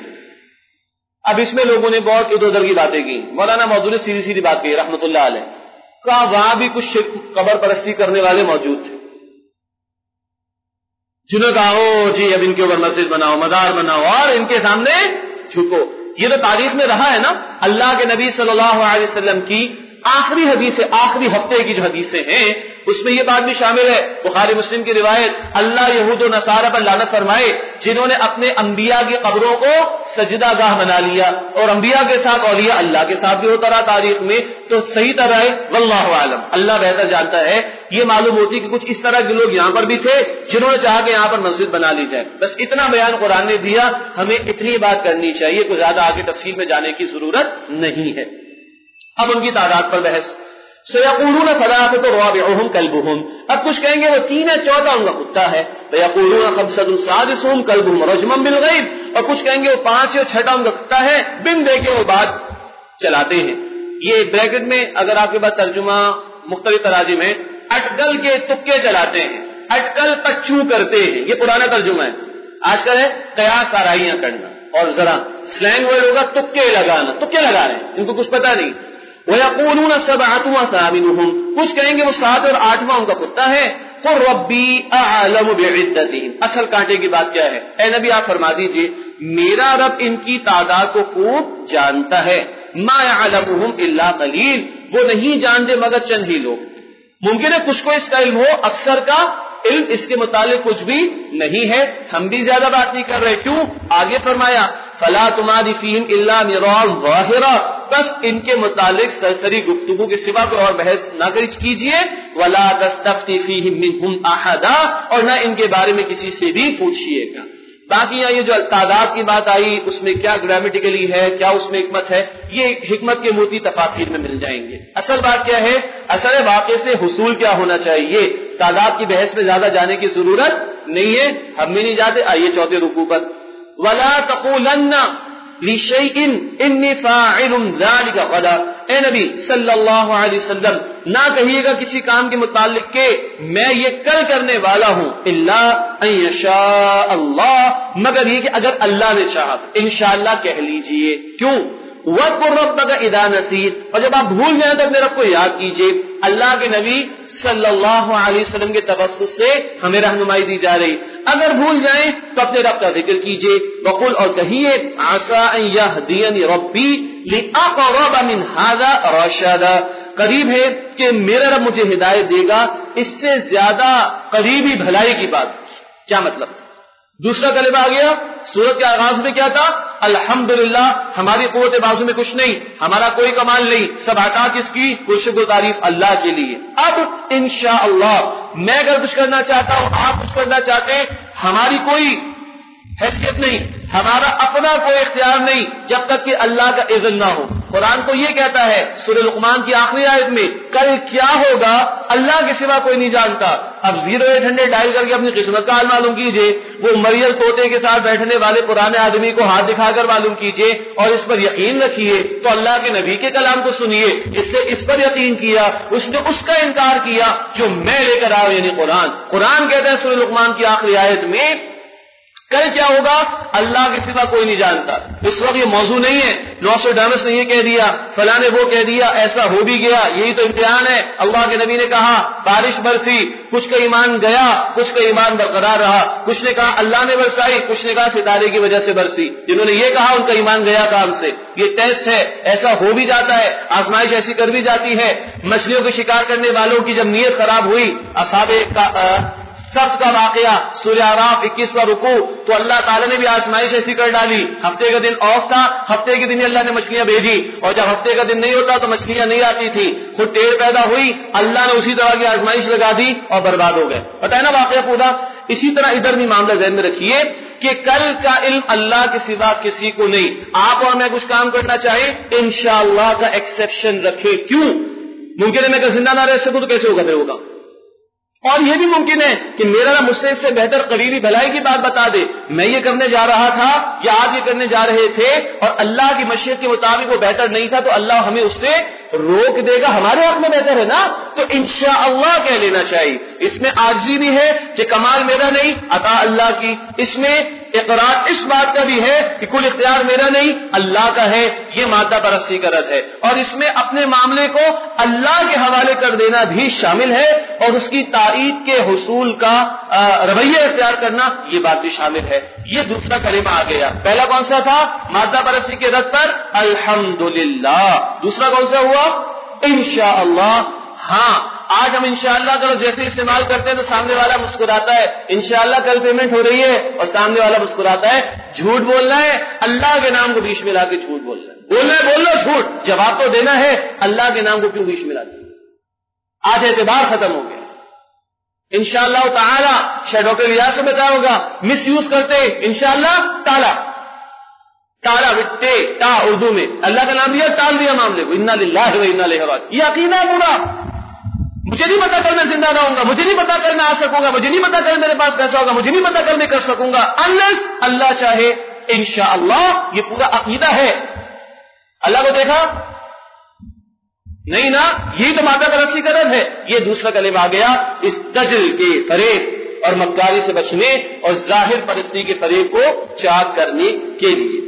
Speaker 1: اب اس میں لوگوں نے بہت ادھر ادھر کی باتیں کی. مولانا مودودی نے سیدھی سیدھی بات کی رحمۃ اللہ علیہ, کہا وہاں بھی کچھ قبر پرستی کرنے والے موجود تھے, جنہوں نے کہا او جی اب ان کے اوپر مسجد بناؤ, مزار بناؤ اور ان کے سامنے جھکو. یہ تو تاریخ میں رہا ہے نا. اللہ کے نبی صلی اللہ علیہ وسلم کی آخری حدیث, آخری ہفتے کی جو حدیثیں ہیں اس میں یہ بات بھی شامل ہے, بخاری مسلم کی روایت, اللہ یہود و نصارہ پر لعنت فرمائے جنہوں نے اپنے انبیاء کی قبروں کو سجدہ گاہ بنا لیا, اور انبیاء کے ساتھ اولیاء اللہ کے ساتھ بھی ہوتا رہا تاریخ میں. تو صحیح طرح ہے, واللہ عالم, اللہ بہتر جانتا ہے. یہ معلوم ہوتی کہ کچھ اس طرح کے لوگ یہاں پر بھی تھے جنہوں نے چاہا کہ یہاں پر مسجد بنا لی جائے. بس اتنا بیان قرآن نے دیا, ہمیں اتنی بات کرنی چاہیے, کوئی زیادہ آگے تفصیل میں جانے کی ضرورت نہیں ہے. اب ان کی تعداد پر بحث. سیقولون ثلاثۃ رابعهم کلبهم, اب کچھ کہیں گے وہ تین ہے چوتھا ان کا کتا ہے. ویقولون خمسۃ سادسهم کلبهم رجما بالغیب, اور کچھ کہیں گے وہ پانچ ہے چھٹا ان کا کتا ہے, بن دیکھے وہ بات چلاتے ہیں. یہ بریکٹ میں اگر آپ کے پاس ترجمہ مختلف تراجم ہے, اٹکل کے تکے چلاتے ہیں, اٹکل پچو کرتے ہیں, یہ پرانا ترجمہ ہے. آج کل ہے قیاس آرائیاں کرنا, اور ذرا سلینگ ورڈ ہوگا تکے لگانا, تکے لگا رہے ہیں, ان کو کچھ پتا نہیں. وَيَقُولُونَ سَبْعَةٌ وَثَامِنُهُمْ, کچھ کہیں گے وہ سات اور آٹھواں ان کا کتا ہے. قُلْ رَبِّي أَعْلَمُ بِعِدَّتِهِمْ, اصل کانٹے کی بات کیا ہے؟ اے نبی آپ فرما دیجئے میرا رب ان کی تعداد کو خوب جانتا ہے. مَا يَعْلَمُهُمْ إِلَّا قَلِيلٌ, وہ نہیں جانتے مگر چند ہی لوگ. ممکن ہے کچھ کو اس کا علم ہو, اکثر کا علم اس کے متعلق کچھ بھی نہیں ہے. ہم بھی زیادہ بات نہیں کر رہے, کیوں؟ آگے فرمایا فَلَا تُمَارِ فِيهِمْ إِلَّا مِرَاءً ظَاهِرًا, بس ان کے متعلق سرسری گفتگو کے سوا کوئی اور بحث نہ کیجیے. وَلَا تَسْتَفْتِ فِيهِمْ مِنْهُمْ أَحَدًا, اور نہ ان کے بارے میں کسی سے بھی پوچھیے گا. باقی یہ جو تعداد کی بات آئی اس میں کیا گرامیٹیکلی ہے, کیا اس میں حکمت ہے, یہ حکمت کے موتی تفاسیر میں مل جائیں گے. اصل بات کیا ہے, اصل واقعے سے حصول کیا ہونا چاہیے. تعداد کی بحث میں زیادہ جانے کی ضرورت نہیں ہے, ہم بھی نہیں جاتے. آئیے چوتھے رکوع پر, وَلَا تَقُولَنَّ لِشَيْءٍ إِنِّي فَاعِلٌ ذَلِكَ غَدًا, اے نبی صلی اللہ علیہ وسلم نہ کہیے گا کسی کام کے متعلق کہ میں یہ کل کرنے والا ہوں, الا ان یشاء اللہ, مگر یہ کہ اگر اللہ نے چاہا انشاءاللہ کہہ لیجئے. کیوں؟ وَاذْكُرْ رَبَّكَ إِذَا نَسِيتَ, اور جب آپ بھول جائیں تو اپنے رب کو یاد کیجئے. اللہ کے نبی صلی اللہ علیہ وسلم کے توسط سے ہمیں رہنمائی دی جا رہی. اگر بھول جائیں تو اپنے رب کا ذکر کیجئے. وقل, اور کہیے عسى ان يهديني ربي لأقرب من هذا رشدا, قریب ہے کہ میرا رب مجھے ہدایت دے گا اس سے زیادہ قریبی بھلائی کی بات. کیا مطلب؟ دوسرا کلمہ آ گیا. سورت کے آغاز میں کیا تھا؟ الحمدللہ, ہماری قوت بازو میں کچھ نہیں, ہمارا کوئی کمال نہیں, سب عطا کس کی؟ کل شکر تعریف اللہ کے لیے. اب انشاءاللہ میں اگر کچھ کرنا چاہتا ہوں, آپ کچھ کرنا چاہتے ہیں, ہماری کوئی حیثیت نہیں, ہمارا اپنا کوئی اختیار نہیں جب تک کہ اللہ کا اذن نہ ہو. قرآن تو یہ کہتا ہے سورہ لقمان کی آخری آیت میں, کل کیا ہوگا اللہ کے سوا کوئی نہیں جانتا. اب زیرو ایٹ ہنڈریڈ ڈائل کر کے اپنی قسمت کا حال معلوم کیجئے. وہ مریل طوطے کے ساتھ بیٹھنے والے پرانے آدمی کو ہاتھ دکھا کر معلوم کیجئے, اور اس پر یقین رکھیے. تو اللہ کے نبی کے کلام کو سنیے, اس سے اس پر یقین کیا, اس نے اس کا انکار کیا جو میں لے کر آؤں, یعنی قرآن. قرآن کہتا ہے سورہ لقمان کی آخری آیت میں کل کیا ہوگا اللہ کے سوا کوئی نہیں جانتا. اس وقت یہ موضوع نہیں ہے نوسٹرڈامس نے یہ کہہ دیا فلاں نے وہ کہہ دیا ایسا ہو بھی گیا. یہی تو امتحان ہے. اللہ کے نبی نے کہا بارش برسی, کچھ کا ایمان گیا کچھ کا ایمان برقرار رہا. کچھ نے کہا اللہ نے برسائی, کچھ نے کہا ستارے کی وجہ سے برسی. جنہوں نے یہ کہا ان کا ایمان گیا کام سے. یہ ٹیسٹ ہے, ایسا ہو بھی جاتا ہے, آزمائش ایسی کر بھی جاتی ہے. مچھلیوں کے شکار کرنے والوں کی جب نیت خراب ہوئی, اصحاب سب کا واقعہ سورہ اعراف اکیسواں رکوع, تو اللہ تعالیٰ نے بھی آزمائش ایسی کر ڈالی. ہفتے کا دن آف تھا, ہفتے کے دن اللہ نے مچھلیاں بھیجی, اور جب ہفتے کا دن نہیں ہوتا تو مچھلیاں نہیں آتی تھی, خود ٹیڑھ پیدا ہوئی, اللہ نے اسی طرح کی آزمائش لگا دی اور برباد ہو گئے. پتہ ہے نا واقعہ پورا. اسی طرح ادھر بھی معاملہ ذہن میں رکھیے کہ کل کا علم اللہ کے سوا کسی کو نہیں. آپ اور میں کچھ کام کرنا چاہیں انشاءاللہ کا ایکسیپشن رکھے. کیوں؟ ممکن ہے میں کل زندہ نہ رہ سکوں تو کیسے ہوگا؟ پھر ہوگا. اور یہ بھی ممکن ہے کہ میرا رب مجھ سے اس سے بہتر قریبی بھلائی کی بات بتا دے. میں یہ کرنے جا رہا تھا یا آپ یہ کرنے جا رہے تھے اور اللہ کی مشیت کے مطابق وہ بہتر نہیں تھا, تو اللہ ہمیں اس سے روک دے گا. ہمارے حق میں بہتر ہے نا, تو انشاءاللہ کہہ لینا چاہیے. اس میں عاجزی بھی ہے کہ کمال میرا نہیں, عطا اللہ کی. اس میں اقرار اس بات کا بھی ہے کہ کل اختیار میرا نہیں اللہ کا ہے. یہ مادہ پرستی کا رد ہے. اور اس میں اپنے معاملے کو اللہ کے حوالے کر دینا بھی شامل ہے, اور اس کی تائید کے حصول کا رویہ اختیار کرنا یہ بات بھی شامل ہے. یہ دوسرا کلمہ آ گیا. پہلا کون سا تھا؟ مادہ پرستی کے رد پر الحمدللہ. دوسرا کون سا ہوا؟ انشاءاللہ. ہاں, آج ہم انشاءاللہ کا جیسے استعمال کرتے ہیں تو سامنے والا مسکراتا ہے. انشاءاللہ کل پیمنٹ ہو رہی ہے اور سامنے والا مسکراتا ہے. جھوٹ بولنا ہے, اللہ کے نام کو بیچ میں لا کے جھوٹ بولنا ہے. بولنا ہے بول لو جھوٹ, جواب تو دینا ہے, اللہ کے نام کو کیوں بیچ میں لاتے؟ آج اعتبار ختم ہو گیا. انشاءاللہ تعالی شاید ڈاکٹر ریاض سے بتایا ہوگا مس یوز کرتے انشاءاللہ تعالی, تالا وٹے تا اردو میں اللہ کا نام دیا, ٹال دیا معاملے کو. انا للہ و انا الیہ راجعون. یہ عقیدہ پورا. مجھے نہیں پتا کل میں زندہ رہوں گا, مجھے نہیں پتا کل میں آ سکوں گا, مجھے نہیں پتا کل میرے پاس پیسہ ہوگا, مجھے نہیں پتا کل میں کر سکوں گا, انلیس اللہ چاہے. انشاءاللہ یہ پورا عقیدہ ہے. اللہ کو دیکھا نہیں نا, یہی تو مادہ پرستی کا رد ہے. یہ دوسرا کلمہ آ گیا اس دجل کے فریب اور مکاری سے بچنے اور ظاہر پرستی کے فریب کو چاک کرنے کے لیے.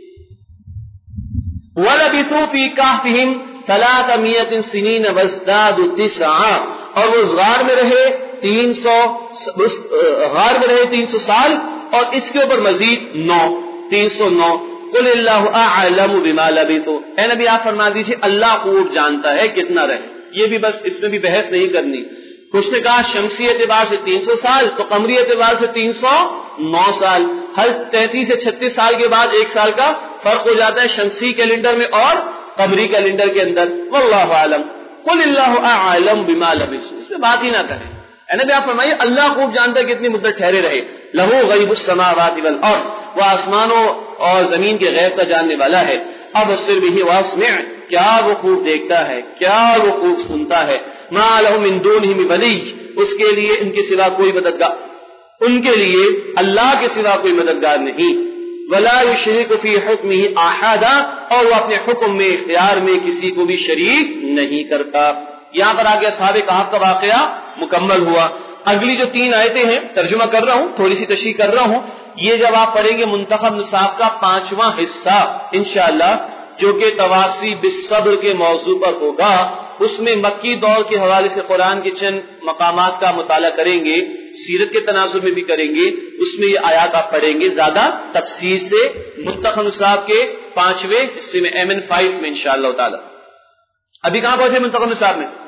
Speaker 1: وَلَبِثُوا فِي كَهْفِهِمْ ثَلَاثَمِائَةٍ سِنِينَ وَازْدَادُوا تِسْعًا. اور وہ غار میں رہے تین سو غار میں رہے تین سو سال, اور اس کے اوپر مزید نو, تین سو نو. قُلِ اللَّهُ أَعْلَمُ بِمَا لَبِثُوا. اے نبی آپ فرما دیجیے اللہ خوب جانتا ہے کتنا رہے. یہ بھی بس اس میں بھی بحث نہیں کرنی. کچھ نے کہا شمسی اعتبار سے تین سو سال تو قمری اعتبار سے تین سو نو سال. ہر تینتیس سے چھتیس سال کے بعد ایک سال کا فرق ہو جاتا ہے شمسی کیلنڈر میں اور قمری کیلنڈر کے اندر. واللہ اعلم. قل اللہ اعلم بما لبثوا. اس میں بات ہی نہ کریں. اے نبی آپ فرمائیے اللہ خوب جانتا ہے کتنی مدت ٹھہرے رہے. لہو غیب السماوات والارض. وہ آسمانوں اور زمین کے غیب کا جاننے والا ہے. اب صرف بھی واسمع. کیا وہ خوب دیکھتا ہے, کیا وہ خوب سنتا ہے. ما لہ من دونہ من ولی. اس کے لیے ان کے سوا کوئی مددگار, ان کے لیے اللہ کے سوا کوئی مددگار نہیں. ولا یشرک فی حکمہ احدا. اور وہ اپنے حکم میں اختیار میں کسی کو بھی شریک نہیں کرتا. یہاں پر آگے اصحاب کہف کا واقعہ مکمل ہوا. اگلی جو تین آیتیں ہیں ترجمہ کر رہا ہوں, تھوڑی سی تشریح کر رہا ہوں. یہ جب آپ پڑھیں گے منتخب نصاب کا پانچواں حصہ انشاءاللہ, جو کہ تواصی بالصبر کے موضوع پر ہوگا, اس میں مکی دور کے حوالے سے قرآن کے چند مقامات کا مطالعہ کریں گے, سیرت کے تناظر میں بھی کریں گے. اس میں یہ آیات آپ پڑھیں گے زیادہ تفصیل سے منتخب نصاب کے پانچویں حصے میں ایم این فائیو میں انشاءاللہ تعالی. ابھی کہاں پہنچے منتخب نصاب میں؟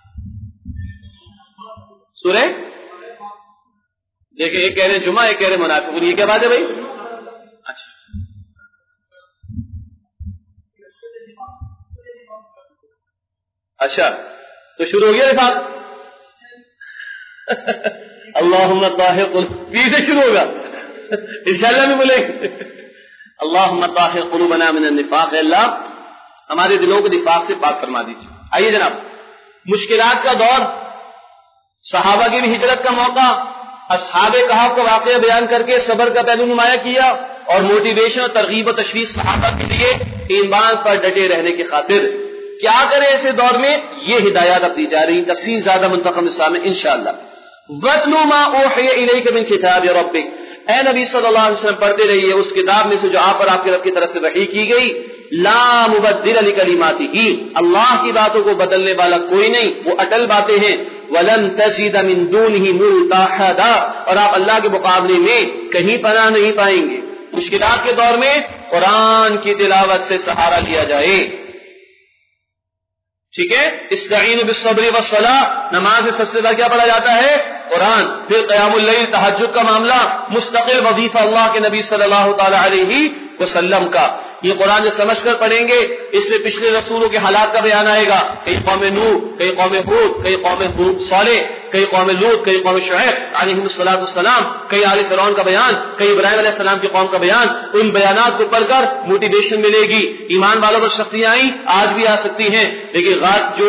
Speaker 1: سورہ دیکھیں, ایک کہہ رہے جمعہ, ایک کہہ رہے منافقون. یہ کیا بات ہے بھائی؟ اچھا اچھا تو شروع ہو گیا بات. اللہم طاہر قلوبنا, یہ سے شروع ہوگا انشاءاللہ میں بولیں. اللہم طاہر قلوبنا من النفاق. اللہ ہمارے دلوں کو نفاق سے پاک فرما دیجیے. آئیے جناب, مشکلات کا دور, صحابہ کی بھی ہجرت کا موقع, اصحاب کہف کا واقعہ بیان کر کے صبر کا پہلو نمایاں کیا, اور موٹیویشن اور ترغیب و تشویق صحابہ کے لیے ایمان پر ڈٹے رہنے کی خاطر. کیا کرے ایسے دور میں, یہ ہدایات اب دی جا رہی, تفصیل زیادہ منتخب نصاب میں انشاءاللہ. وَاتْلُ مَا أُوحِيَ إِلَيْكَ مِنْ كِتَابِ رَبِّكَ. اے نبی صلی اللہ علیہ وسلم پڑھتے رہیے اس کتاب میں سے جو آپ پر آپ کے رب کی طرف سے وحی کی گئی، لا مبدل لکلماتہ، اللہ کی باتوں کو بدلنے والا کوئی نہیں، وہ اٹل باتیں ہیں، ولن تجد من دونہ ملتحدا، اور آپ اللہ کے مقابلے میں کہیں پناہ نہیں پائیں گے۔ مشکلات کے دور میں قرآن کی تلاوت سے سہارا لیا جائے، ٹھیک ہے؟ استعینوا بالصبر والصلاۃ، نماز میں سب سے زیادہ کیا پڑھا جاتا ہے؟ قرآن۔ پھر قیام اللیل، تہجد کا معاملہ مستقل وظیفہ اللہ کے نبی صلی اللہ تعالی علیہ وسلم کا، یہ قرآن جو سمجھ کر پڑھیں گے اس میں پچھلے رسولوں کے حالات کا بیان آئے گا، کئی قوم نوح، کئی قوم ہود، کئی قوم صالح، کئی قوم لوط، کئی قوم شعیب علیہم الصلوۃ والسلام، کئی آل فرعون کا بیان، کئی ابراہیم علیہ السلام کی قوم کا بیان۔ ان بیانات کو پڑھ کر موٹیویشن ملے گی، ایمان والوں پر سختیاں آئیں، آج بھی آ سکتی ہیں، لیکن جو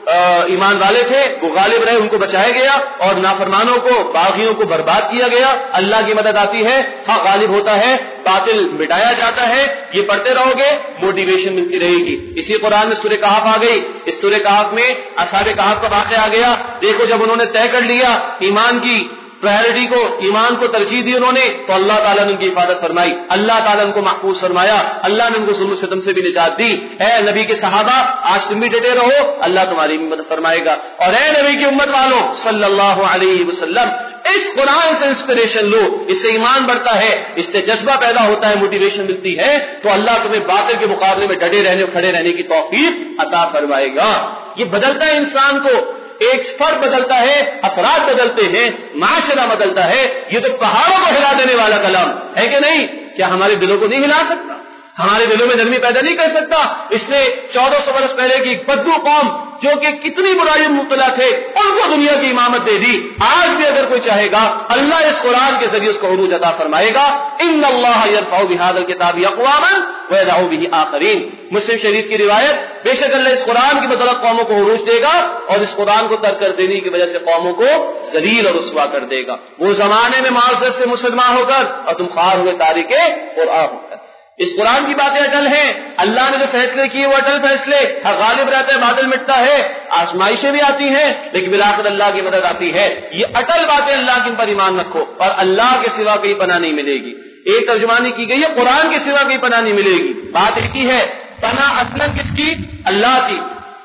Speaker 1: ایمان والے تھے وہ غالب رہے، ان کو بچایا گیا، اور نافرمانوں کو، باغیوں کو برباد کیا گیا۔ اللہ کی مدد آتی ہے، حق غالب ہوتا ہے، باطل مٹایا جاتا ہے۔ یہ پڑھتے رہو گے موٹیویشن ملتی رہے گی۔ اسی قرآن میں سورہ کہف آ گئی، اس سورہ کہف میں اصحاب کہف کا واقعہ آ گیا۔ دیکھو جب انہوں نے طے کر لیا ایمان کی پرائرٹی کو، ایمان کو ترجیح دی انہوں نے، تو اللہ تعالیٰ نے ان کی حفاظت فرمائی، اللہ تعالیٰ نے ان کو محفوظ فرمایا، اللہ نے ان کو ظلم و ستم سے بھی نجات دی۔ اے نبی کے صحابہ آج تم بھی ڈٹے رہو، اللہ تمہاری بھی مدد فرمائے گا۔ اور اے نبی کی امت والوں صلی اللہ علیہ وسلم، اس قرآن سے انسپریشن لو، اس سے ایمان بڑھتا ہے، اس سے جذبہ پیدا ہوتا ہے، موٹیویشن ملتی ہے، تو اللہ تمہیں باطل کے مقابلے میں ڈٹے رہنے اور کھڑے رہنے کی توفیق عطا فرمائے گا۔ یہ بدلتا ہے انسان کو، ایک فرد بدلتا ہے، افراد بدلتے ہیں، معاشرہ بدلتا ہے۔ یہ تو پہاڑوں کو ہلا دینے والا کلام ہے کہ نہیں؟ کیا ہمارے دلوں کو نہیں ہلا سکتا؟ ہمارے دلوں میں نرمی پیدا نہیں کر سکتا؟ اس نے چودہ سو برس پہلے کی بدو قوم جو کہ کتنی برائی مبتلا تھے ان کو دنیا کی امامت دے دی۔ آج بھی اگر کوئی چاہے گا اللہ اس قرآن کے ذریعے اس کو عروج عطا فرمائے گا۔ ان اللہ یرفع بہذا الکتاب اقواما ویضع بہ آخرین، مسلم شریف کی روایت، بے شک اللہ اس قرآن کی بدولت قوموں کو عروج دے گا اور اس قرآن کو ترک کر دینے کی وجہ سے قوموں کو ذلیل اور رسوا کر دے گا۔ وہ زمانے میں معذرت سے مسلمان ہو کر اور تم خوار ہوئے تارک قرآن ہو کر۔ اس قرآن کی باتیں اٹل ہیں، اللہ نے جو فیصلے کیے وہ اٹل فیصلے، حق غالب رہتا ہے، باطل مٹتا ہے، آزمائشیں بھی آتی ہیں لیکن بالآخر اللہ کی مدد آتی ہے۔ یہ اٹل باتیں اللہ کے پر ایمان رکھو، اور اللہ کے سوا کہیں پناہ نہیں ملے گی۔ ایک ترجمانی کی گئی ہے قرآن کے سوا کہیں پناہ نہیں ملے گی۔ بات ایک ہی ہے، پناہ اصلاً کس کی؟ اللہ کی۔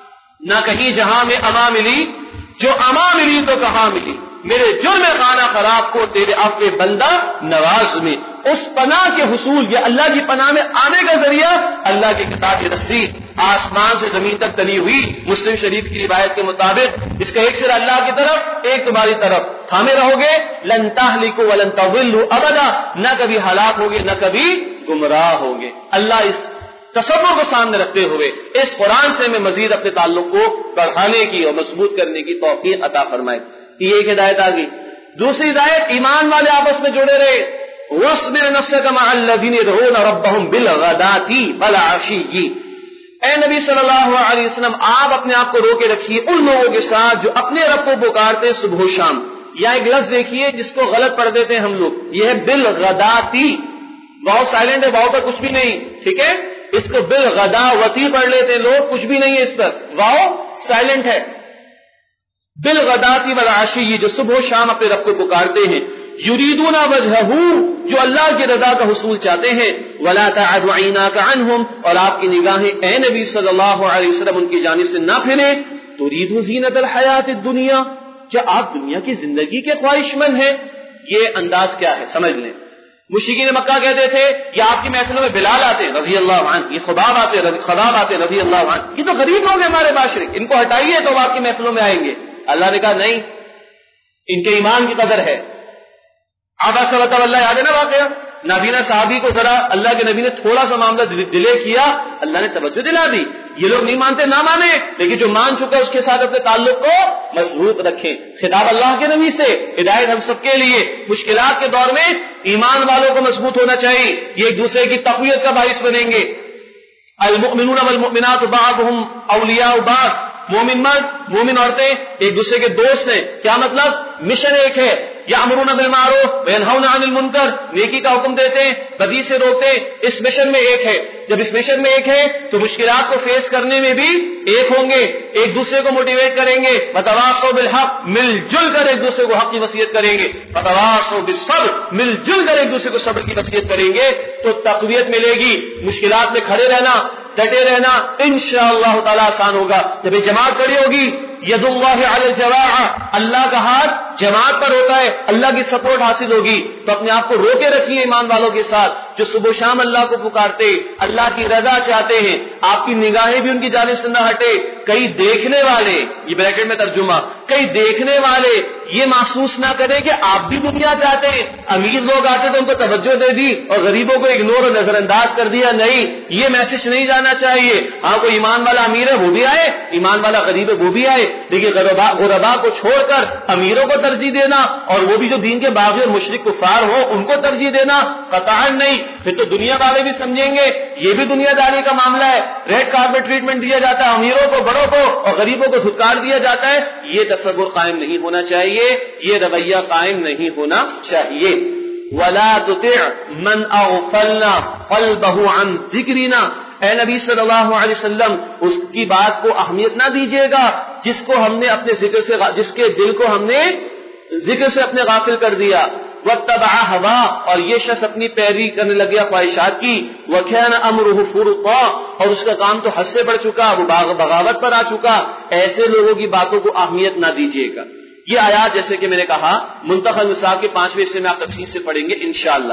Speaker 1: نہ کہیں جہاں میں اما ملی، جو اما ملی تو کہاں ملی، میرے جرم خانہ خراب کو تیرے عفو بندہ نواز میں۔ اس پناہ کے حصول، یہ اللہ کی پناہ میں آنے کا ذریعہ اللہ کی کتاب کی رسی آسمان سے زمین تک تلی ہوئی، مسلم شریف کی روایت کے مطابق اس کا ایک سر اللہ کی طرف، ایک تمہاری طرف، تھامے رہو گے لن تہلکوا ولن تضلوا ابدا، نہ کبھی ہلاک ہوگے نہ کبھی گمراہ ہوگے۔ اللہ اس تصور کو سامنے رکھتے ہوئے اس قرآن سے میں مزید اپنے تعلق کو بڑھانے کی اور مضبوط کرنے کی توفیق عطا فرمائے۔ یہ ایک ہدایت آ گئی۔ دوسری ہدایت، ایمان والے آپس میں جڑے رہے، وَاصْبِرْ نَفْسَكَ مَعَ الَّذِينَ يَدْعُونَ رَبَّهُمْ بِالْغَدَاةِ وَالْعَشِيِّ۔ اے نبی صلی اللہ علیہ وسلم، آپ اپنے آپ کو روکے رکھیے ان لوگوں کے ساتھ جو اپنے رب کو پکارتے صبح و شام۔ یا ایک لفظ دیکھیے جس کو غلط پڑھ دیتے ہیں ہم لوگ، یہ ہے بالغداتی، واو سائلنٹ ہے، واو پر کچھ بھی نہیں، ٹھیک ہے؟ اس کو بالغداوتی پڑھ لیتے ہیں لوگ، کچھ بھی نہیں ہے اس پر، واو سائلنٹ ہے۔ بالغداتی والعشی، جو صبح و شام اپنے رب کو پکارتے ہیں، یریدون وجہہ، جو اللہ کی رضا کا حصول چاہتے ہیں، ولا تعد عیناک عنہم، اور آپ کی نگاہیں اے نبی صلی اللہ علیہ وسلم ان کی جانب سے نہ پھریں، ترید زینت الحیات الدنیا، کیا آپ دنیا کی زندگی کے خواہش مند ہیں؟ یہ انداز کیا ہے سمجھ لیں۔ مشرکین مکہ کہتے تھے یہ آپ کی محفلوں میں بلال آتے رضی اللہ عنہ، یہ خباب آتے خباب آتے رضی اللہ عنہ، یہ تو غریب لوگ ہیں ہمارے معاشرے، ان کو ہٹائیے تو آپ کی محفلوں میں آئیں گے۔ اللہ نے کہا نہیں، ان کے ایمان کی قدر ہے۔ عبس وتولی، یاد ہے نا واقعہ؟ نابینا صحابی کو ذرا اللہ کے نبی نے تھوڑا سا معاملہ ڈیلے کیا، اللہ نے توجہ دلا دی۔ یہ لوگ نہیں مانتے نہ مانے، لیکن جو مان چکا اس کے ساتھ اپنے تعلق کو مضبوط رکھیں۔ خطاب اللہ کے نبی سے، ہدایت ہم سب کے لیے۔ مشکلات کے دور میں ایمان والوں کو مضبوط ہونا چاہیے، یہ ایک دوسرے کی تقویت کا باعث بنیں گے۔ المؤمنون والمؤمنات بعضهم اولیاء بعض، مومن مرد مومن عورتیں ایک دوسرے کے دوست ہیں۔ کیا مطلب؟ مشن ایک ہے، یأمرون بالمعروف وینہون عن المنکر، نیکی کا حکم دیتے ہیں، بدی سے روکتے ہیں. اس مشن میں ایک ہے. جب اس مشن میں ایک ہے تو مشکلات کو فیس کرنے میں بھی ایک ہوں گے. ایک دوسرے کو موٹیویٹ کریں گے. وتواصوا بالحق، مل جل کر ایک دوسرے کو حق کی وصیت کریں گے. وتواصوا بالصبر، مل جل کر ایک دوسرے کو صبر کی وصیت کریں گے تو تقویت ملے گی. مشکلات میں کھڑے رہنا، ڈٹے رہنا انشاءاللہ تعالی آسان ہوگا. جب یہ جماعت کھڑی ہوگی، ید اللہ علی الجماعہ، اللہ کا ہاتھ جماعت پر ہوتا ہے، اللہ کی سپورٹ حاصل ہوگی. تو اپنے آپ کو روکے رکھیے ایمان والوں کے ساتھ جو صبح و شام اللہ کو پکارتے، اللہ کی رضا چاہتے ہیں. آپ کی نگاہیں بھی ان کی جانب سے نہ ہٹے. کئی دیکھنے والے، یہ بریکٹ میں ترجمہ، کئی دیکھنے والے یہ محسوس نہ کریں کہ آپ بھی دنیا چاہتے ہیں. امیر لوگ آتے تو ان کو توجہ دے دی اور غریبوں کو اگنور اور نظر انداز کر دیا. نہیں، یہ میسج نہیں جانا چاہیے. ہاں کوئی ایمان والا امیر ہے وہ بھی آئے، ایمان والا غریب ہے وہ بھی آئے، لیکن غربا کو چھوڑ کر امیروں کو ترجیح دینا اور وہ بھی جو دین کے باغی اور مشرک کفار ہو ان کو ترجیح دینا قطعاً نہیں. پھر تو دنیا والے بھی سمجھیں گے یہ بھی دنیا داری کا معاملہ ہے. ریڈ کارپیٹ ٹریٹمنٹ دیا جاتا ہے امیروں کو، بڑوں کو، اور غریبوں کو دھتکار دیا جاتا ہے. یہ تصور قائم نہیں ہونا چاہیے، یہ رویہ قائم نہیں ہونا چاہیے. وَلَا تُطِعْ مَنْ أَغْفَلْنَا قَلْبَهُ عَنْ ذِكْرِنَا، اے نبی صلی اللہ علیہ وسلم اس کی بات کو اہمیت نہ دیجیے گا جس کو ہم نے اپنے ذکر سے، جس کے دل کو ہم نے ذکر سے اپنے غافل کر دیا. وَاتَّبَعَ هَوَاهُ، اور یہ شخص اپنی پیروی کرنے لگ گیا خواہشات کی. وَكَانَ أَمْرُهُ فُرُطًا، اور اس کا کام تو حد سے بڑھ چکا، وہ بغاوت پر آ چکا. ایسے لوگوں کی باتوں کو اہمیت نہ دیجیے گا. یہ آیات جیسے کہ میں نے کہا منتخب نساء کے پانچویں حصے میں آپ تفصیل سے پڑھیں گے انشاءاللہ.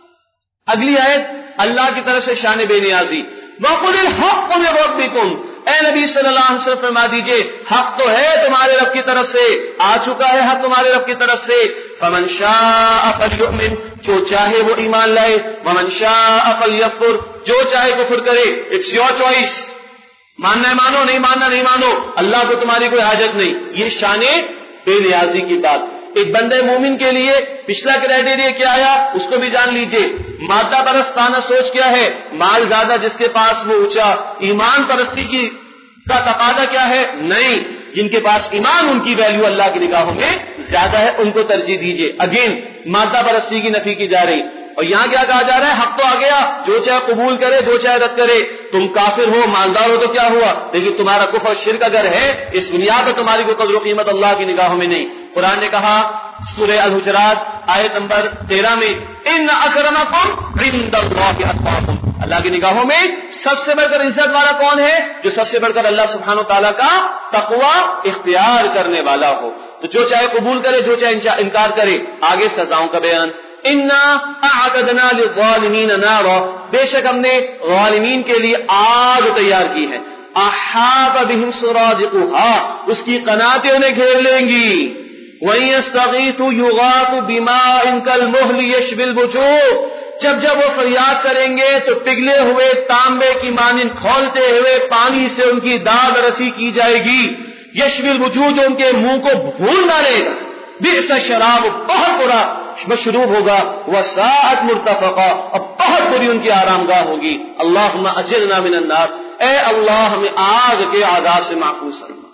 Speaker 1: اگلی آیت اللہ کی طرف سے شان بے نیازی. وَقُلِ الْحَقُّ مِن رَبِّكُمْ، اے نبی صلی اللہ علیہ وسلم فرما دیجئے حق تو ہے تمہارے رب کی طرف سے، آ چکا ہے حق تمہارے رب کی طرف سے. فَمَنْ شَاءَ فَلْيُؤْمِنْ، جو چاہے وہ ایمان لائے. وَمَنْ شَاءَ فَلْيَكْفُرْ، جو چاہے کفر کرے. اٹس یور چوائس، ماننا ہے مانو، نہیں ماننا نہیں مانو، اللہ کو تمہاری کوئی حاجت نہیں. یہ شان بے نیازی کی بات. ایک بندے مومن کے لیے پچھلا کرائٹیریا کیا آیا اس کو بھی جان لیجئے. مادہ پرستانہ سوچ کیا ہے؟ مال زیادہ جس کے پاس وہ اونچا. ایمان پرستی کی کا تقاضا کیا ہے؟ نہیں، جن کے پاس ایمان ان کی ویلیو اللہ کی نگاہوں میں زیادہ ہے، ان کو ترجیح دیجئے. اگین مادہ پرستی کی نفی کی جا رہی. اور یہاں کیا کہا جا رہا ہے؟ حق تو آ گیا، جو چاہے قبول کرے جو چاہے رد کرے. تم کافر ہو مالدار ہو تو کیا ہوا، لیکن تمہارا کفر اور شرک اگر ہے اس دنیا پر تمہاری کوئی قدر و قیمت اللہ کی نگاہوں میں نہیں. قرآن نے کہا سورہ الحجرات آیت نمبر تیرہ میں ان اکرمکم عند اللہ اتقاکم، اللہ کی نگاہوں میں سب سے بڑھ کر عزت والا کون ہے؟ جو سب سے بڑھ کر اللہ سبحانہ و تعالیٰ کا تقوی اختیار کرنے والا ہو. تو جو چاہے قبول کرے جو چاہے انکار کرے. آگے سزاؤں کا بیان. انا اعتدنا للظالمین نارا، بے شک ہم نے ظالمین کے لیے آگ تیار کی ہے. احاط بهم سرادقها، اس کی قناتیں انہیں گھیر لیں گی. وَيَسْتَغِيثُ يُغَاثُ بِمَاءٍ كَالْمُهْلِ يَشْوِي الْوُجُوهَ، جب جب وہ فریاد کریں گے تو پگھلے ہوئے تانبے کی مانند کھولتے ہوئے پانی سے ان کی داد رسی کی جائے گی. یشوی الوجوہ، جو ان کے منہ کو بھون ڈالے گا. بئس الشراب، بہت برا مشروب ہوگا. وساءت مرتفقا، اور بہت بری ان کی آرام گاہ ہوگی. اللہم اجرنا من النار، اے اللہ ہمیں آگ کے عذاب سے محفوظ فرما.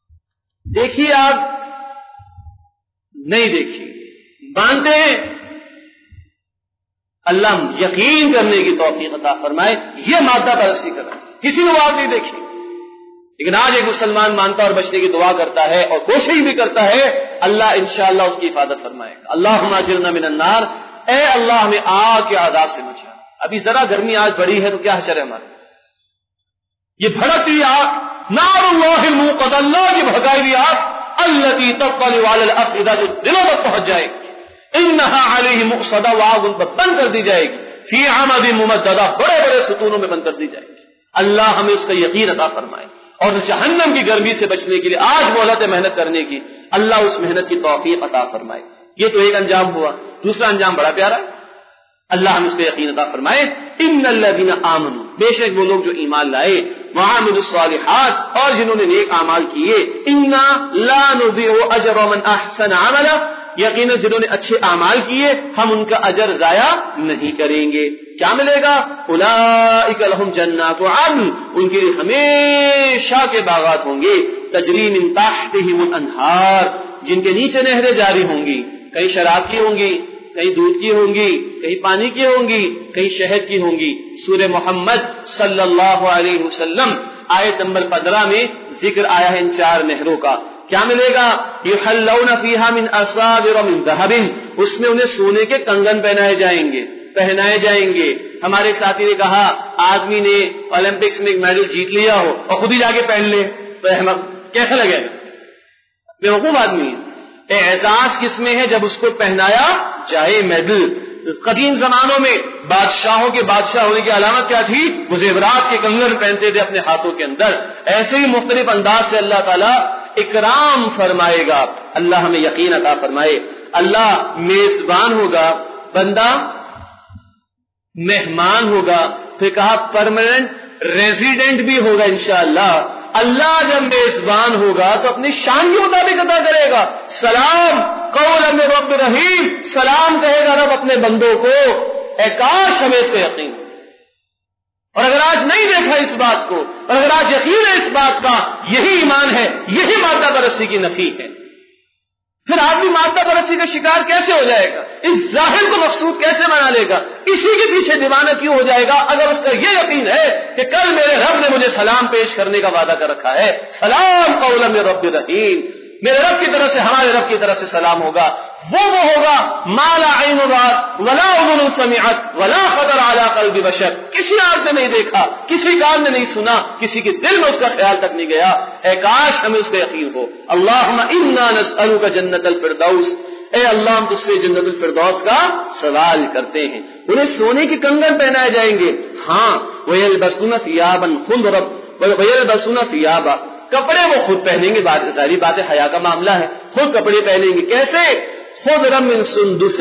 Speaker 1: دیکھیے آگ نہیں دیکھی، مانتے ہیں، اللہ یقین کرنے کی توفیق عطا فرمائے. یہ مادہ پرستی کرنا کسی نے بات نہیں دیکھی، لیکن آج ایک مسلمان مانتا اور بچنے کی دعا کرتا ہے اور کوشش بھی کرتا ہے، اللہ انشاءاللہ اس کی حفاظت فرمائے گا. اللہم اجرنا من النار، اے اللہ ہمیں آگ کے عذاب سے بچا. ابھی ذرا گرمی آج بڑی ہے تو کیا حشر ہے ہمارا، یہ بھڑکتی آگ نار اللہ الموقد، اللہ کی بھگائی ہوئی آگ التی تطلع علی الافئدہ، جو دلوں تک پہنچ جائے گی. انہا علیہ مؤصدہ، وہ آگ ان پر بند کر دی جائے گی. فی عمد ممددہ، بڑے بڑے ستونوں میں بند کر دی جائے گی. اللہ ہمیں اس کا یقین عطا فرمائے اور جہنم کی گرمی سے بچنے کے لیے آج مہلت محنت کرنے کی اللہ اس محنت کی توفیق عطا فرمائے. یہ تو ایک انجام ہوا. دوسرا انجام بڑا پیارا ہے، اللہ ہم اس کا یقین عطا فرمائے. ان الذین آمنوا، بے شک وہ لوگ جو ایمان لائے، وعملوا الصالحات، اور جنہوں نے نیک اعمال کیے. انا لا نضيع اجر من احسن عملا، یقینا جنہوں نے اچھے اعمال کیے ہم ان کا اجر ضائع نہیں کریں گے. کیا ملے گا؟ اولئک لهم جنات عدن، ان کے لیے ہمیشہ کے باغات ہوں گے. تجری من تحتهم الانہار، جن کے نیچے نہریں جاری ہوں گی. کہیں شراب کی ہوں گی، کہیں دودھ کی ہوں گی، کہیں پانی کی ہوں گی، کہیں شہد کی ہوں گی۔ سورہ محمد صلی اللہ علیہ وسلم آیت نمبر پندرہ میں ذکر آیا ہے ان چار نہروں کا۔ کیا ملے گا؟ یحلون فیہا من اساور من ذہب، اس میں انہیں سونے کے کنگن پہنائے جائیں گے پہنائے جائیں گے۔ ہمارے ساتھی نے کہا آدمی نے اولمپکس میں ایک میڈل جیت لیا ہو اور خود ہی جا کے پہن لے تو کیسا لگے گا؟ بیوقوف آدمی ہے۔ اعزاز کس میں ہے؟ جب اس کو پہنایا جائے میڈل۔ قدیم زمانوں میں بادشاہوں کے بادشاہ ہونے کی علامت کیا تھی؟ وہ زیورات کے کنگن پہنتے تھے اپنے ہاتھوں کے اندر۔ ایسے ہی مختلف انداز سے اللہ تعالیٰ اکرام فرمائے گا۔ اللہ ہمیں یقین عطا فرمائے۔ اللہ میزبان ہوگا، بندہ مہمان ہوگا، پھر کہا پرماننٹ ریزیڈنٹ بھی ہوگا انشاءاللہ۔ اللہ جب میزبان ہوگا تو اپنی شان کے مطابق عطا کرے گا۔ سلام قولا من رب رحیم، سلام کہے گا رب اپنے بندوں کو۔ اے کاش ہمیں اس پہ یقین، اور اگر آج نہیں دیکھا اس بات کو، اور اگر آج یقین ہے اس بات کا، یہی ایمان ہے، یہی مادہ پرستی کی نفی ہے۔ پھر آدمی مادہ پرستی کا شکار کیسے ہو جائے گا؟ اس ظاہر کو مقصود کیسے بنا لے گا؟ اسی کے پیچھے دیوانہ کیوں ہو جائے گا اگر اس کا یہ یقین ہے کہ کل میرے رب نے مجھے سلام پیش کرنے کا وعدہ کر رکھا ہے۔ سلام قولا من رب رحیم، میرے رب کی طرف سے، ہمارے رب کی طرف سے سلام ہوگا۔ وہ وہ ہوگا ما لا عین رأت ولا اذن سمعت ولا خطر علی قلب بشر، کسی آنکھ نے نہیں دیکھا، کسی کان نے نہیں سنا، کسی کے دل میں اس کا خیال تک نہیں گیا۔ اے کاش ہمیں اس کا یقین ہو۔ اللہم انا نسألک جنت الفردوس، اے اللہ ہم تجھ سے جنت الفردوس کا سوال کرتے ہیں۔ انہیں سونے کے کنگن پہنائے جائیں گے۔ ہاں ویلبسون ثیابا خضرا ویلبسون ثیابا، کپڑے وہ خود پہنیں گے، ظاہری بات ہے حیا کا معاملہ ہے، خود کپڑے پہنیں گے۔ کیسے؟ خضرا من سندس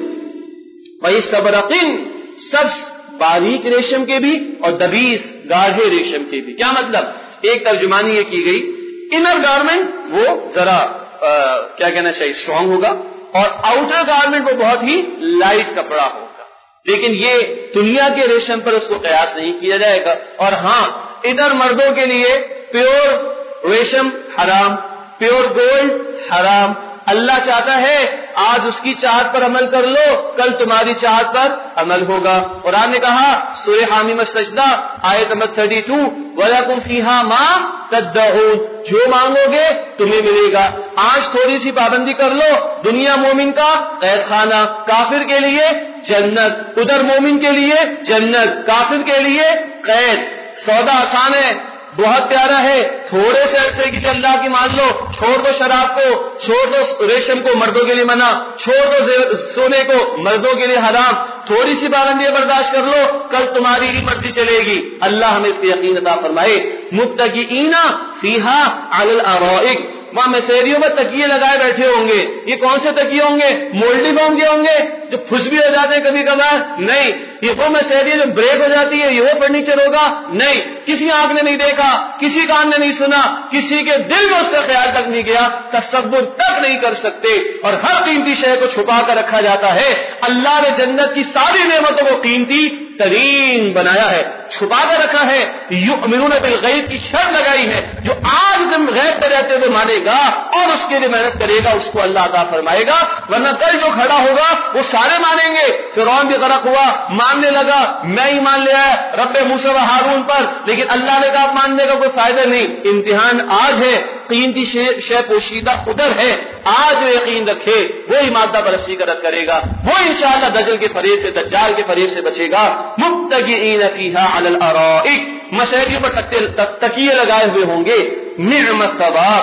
Speaker 1: واستبرق، سب باریک ریشم کے بھی اور دبیس گاڑھے ریشم کے بھی۔ کیا مطلب؟ ایک ترجمانی یہ کی گئی انر گارمنٹ وہ ذرا آ, کیا کہنا چاہیے اسٹرانگ ہوگا، اور آؤٹر گارمنٹ وہ بہت ہی لائٹ کپڑا ہوگا، لیکن یہ دنیا کے ریشم پر اس کو قیاس نہیں کیا جائے گا۔ اور ہاں ادھر مردوں کے لیے پیور ریشم حرام، پیور گولڈ حرام۔ اللہ چاہتا ہے آج اس کی چاہت پر عمل کر لو، کل تمہاری چاہت پر عمل ہوگا۔ قرآن نے کہا سورہ حامیم السجدہ آیت نمبر بتیس، وَلَكُمْ فِيهَا مَا تَدَّعُونَ، جو مانگو گے تمہیں ملے گا۔ آج تھوڑی سی پابندی کر لو، دنیا مومن کا قید خانہ، کافر کے لیے جنت، ادھر مومن کے لیے جنت، کافر کے لیے قید۔ سودا آسان ہے، بہت پیارا ہے، تھوڑے سے عرصے کے لیے اللہ کی مان لو، چھوڑ دو شراب کو، چھوڑ دو ریشم کو، مردوں کے لیے منع، چھوڑ دو سونے کو، مردوں کے لیے حرام، تھوڑی سی پابندیاں برداشت کر لو، کل تمہاری ہی مرضی چلے گی۔ اللہ ہمیں اس کی یقین عطا فرمائے۔ متکئین فیہا علی الارائک، وہاں مسیریوں میں تکیے لگائے بیٹھے ہوں گے۔ یہ کون سے تکیے ہوں گے؟ مولڈی فارم کے ہوں گے جو پھس بھی ہو جاتے ہیں کبھی کبھار؟ نہیں، یہ وہ مسیری جو بریک ہو جاتی ہے، یہ وہ فرنیچر ہوگا؟ نہیں، کسی آنکھ نے نہیں دیکھا، کسی کان نے نہیں سنا، کسی کے دل میں اس کا خیال تک نہیں گیا، تصور تک نہیں کر سکتے، اور ہر قیمتی شے کو چھپا کر رکھا جاتا ہے۔ اللہ نے جنت کی ساری نعمتوں کو قیمتی ترین بنایا ہے، چھپا کر رکھا ہے۔ یؤمنون بالغیب کی شرط لگائی ہے، جو آج دن غیب پہ رہتے ہوئے مانے گا اور اس کے لیے محنت کرے گا اس کو اللہ عطا فرمائے گا، ورنہ کل جو کھڑا ہوگا وہ سارے مانیں گے۔ فرعون بھی غرق ہوا، ماننے لگا، میں ہی مان لیا ہے رب موسیٰ و ہارون پر، لیکن اللہ نے کہا ماننے کا کوئی فائدہ نہیں، امتحان آج ہے، قیمتی شے پوشیدہ ادھر ہے، آج جو یقین رکھے وہی مادہ پرستی کا رد کرے گا، وہ انشاءاللہ دجل کے فریب سے، دجال کے فریب سے بچے گا۔ متکئین فیہا علی الارائک، مسیریوں پر تکیے لگائے ہوئے ہوں گے۔ نعم الثواب،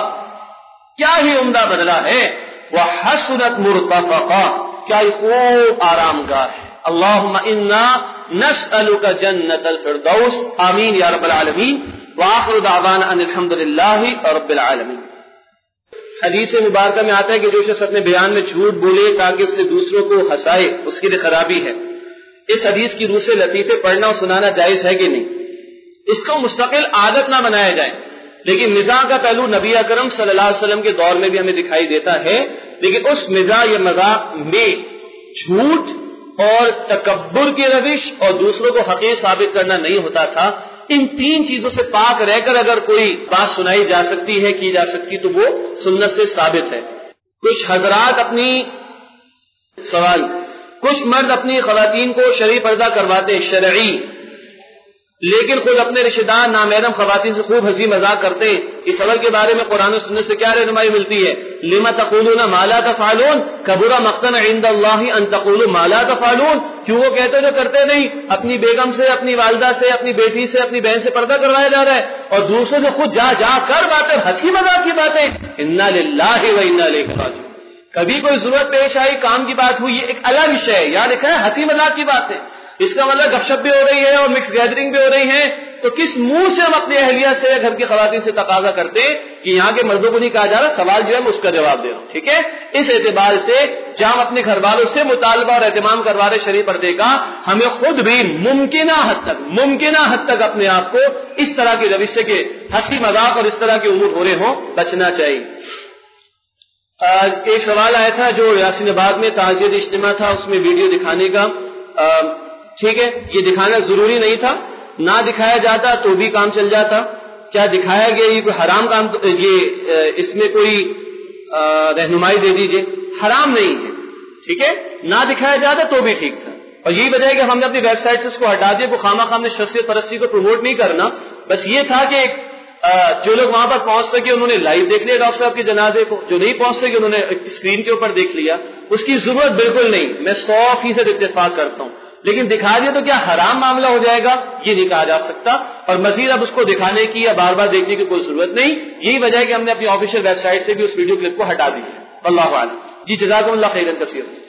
Speaker 1: کیا ہی عمدہ بدلہ ہے۔ وحسنت مرتفقا، کیا ہی خوب آرام گاہ ہے۔ اللہم انا نسألک جنت الفردوس، آمین یا رب العالمین۔ وآخر دعوانا ان الحمدللہ رب العالمین۔ حدیث مبارکہ میں آتا ہے کہ جو شخص اپنے بیان میں جھوٹ بولے تاکہ اس سے دوسروں کو ہنسائے، اس کے لیے خرابی ہے۔ اس حدیث کی روح سے لطیفے پڑھنا اور سنانا جائز ہے کہ نہیں؟ اس کو مستقل عادت نہ بنایا جائے، لیکن مزاح کا پہلو نبی اکرم صلی اللہ علیہ وسلم کے دور میں بھی ہمیں دکھائی دیتا ہے، لیکن اس مزاح یا مذاق میں جھوٹ اور تکبر کی روش اور دوسروں کو حقیر ثابت کرنا نہیں ہوتا تھا۔ ان تین چیزوں سے پاک رہ کر اگر کوئی بات سنائی جا سکتی ہے، کی جا سکتی، تو وہ سنت سے ثابت ہے۔ کچھ حضرات اپنی سوال، کچھ مرد اپنی خواتین کو شرعی پردہ کرواتے ہیں، شرعی، لیکن خود اپنے رشتہ دار نامحرم خواتین سے خوب ہنسی مذاق کرتے ہیں، اس عمل کے بارے میں قرآن و سنت سے کیا رہنمائی ملتی ہے؟ لما تقولون ما لا تفعلون کبر مقتا عند اللہ ان تقولوا ما لا تفعلون، کیوں وہ کہتے جو کرتے نہیں؟ اپنی بیگم سے، اپنی والدہ سے، اپنی بیٹی سے، اپنی بہن سے پردہ کروایا جا رہا ہے، اور دوسروں سے خود جا جا کر باتیں، ہنسی مذاق کی باتیں، انا للہ و انا الیہ راجعون۔ کبھی کوئی ضرورت پیش آئی، کام کی بات ہوئی، یہ ایک الگ وشے ہے، یہاں لکھا ہے ہنسی مذاق کی باتیں، اس کا مطلب گپ شپ بھی ہو رہی ہے اور مکس گیدرنگ بھی ہو رہی ہے، تو کس منہ سے ہم اپنی اہلیہ سے یا گھر کی خواتین سے تقاضا کرتے ہیں کہ یہاں کے مردوں کو نہیں کہا جا رہا، سوال جو ہے میں اس کا جواب دے رہا ہوں، ٹھیک ہے؟ اس اعتبار سے جہاں ہم اپنے گھر والوں سے مطالبہ اور اہتمام کروا رہے شرعی پردے کا، ہمیں خود بھی ممکنہ حد تک ممکنہ حد تک اپنے آپ کو اس طرح کی روش سے کہ ہنسی مذاق اور اس طرح کے امور ہو رہے ہوں بچنا چاہیے۔ ایک سوال آیا تھا جو یاسین آباد میں تعزیت اجتماع تھا، اس میں ویڈیو دکھانے کا، ٹھیک ہے، یہ دکھانا ضروری نہیں تھا، نہ دکھایا جاتا تو بھی کام چل جاتا، کیا دکھایا گیا یہ کوئی حرام کام؟ یہ اس میں کوئی رہنمائی دے دیجئے، حرام نہیں ہے، ٹھیک ہے، نہ دکھایا جاتا تو بھی ٹھیک تھا، اور یہی وجہ ہے کہ ہم نے اپنی ویب سائٹ سے اس کو ہٹا دیا، کو خامہ خام نے شخصیت پرستی کو پروموٹ نہیں کرنا، بس یہ تھا کہ جو لوگ وہاں پر پہنچ سکے انہوں نے لائیو دیکھ لیا ڈاکٹر صاحب کے جنازے کو، جو نہیں پہنچ سکے انہوں نے اسکرین کے اوپر دیکھ لیا، اس کی ضرورت بالکل نہیں، میں سو فیصد اتفاق کرتا ہوں، لیکن دکھا دیا تو کیا حرام معاملہ ہو جائے گا؟ یہ نہیں کہا جا سکتا، اور مزید اب اس کو دکھانے کی یا بار بار دیکھنے کی کوئی ضرورت نہیں، یہی وجہ ہے کہ ہم نے اپنی آفیشیل ویب سائٹ سے بھی اس ویڈیو کلپ کو ہٹا دی ہے، اللہ اعلم۔ جی جزاکم اللہ خیرا کثیرا۔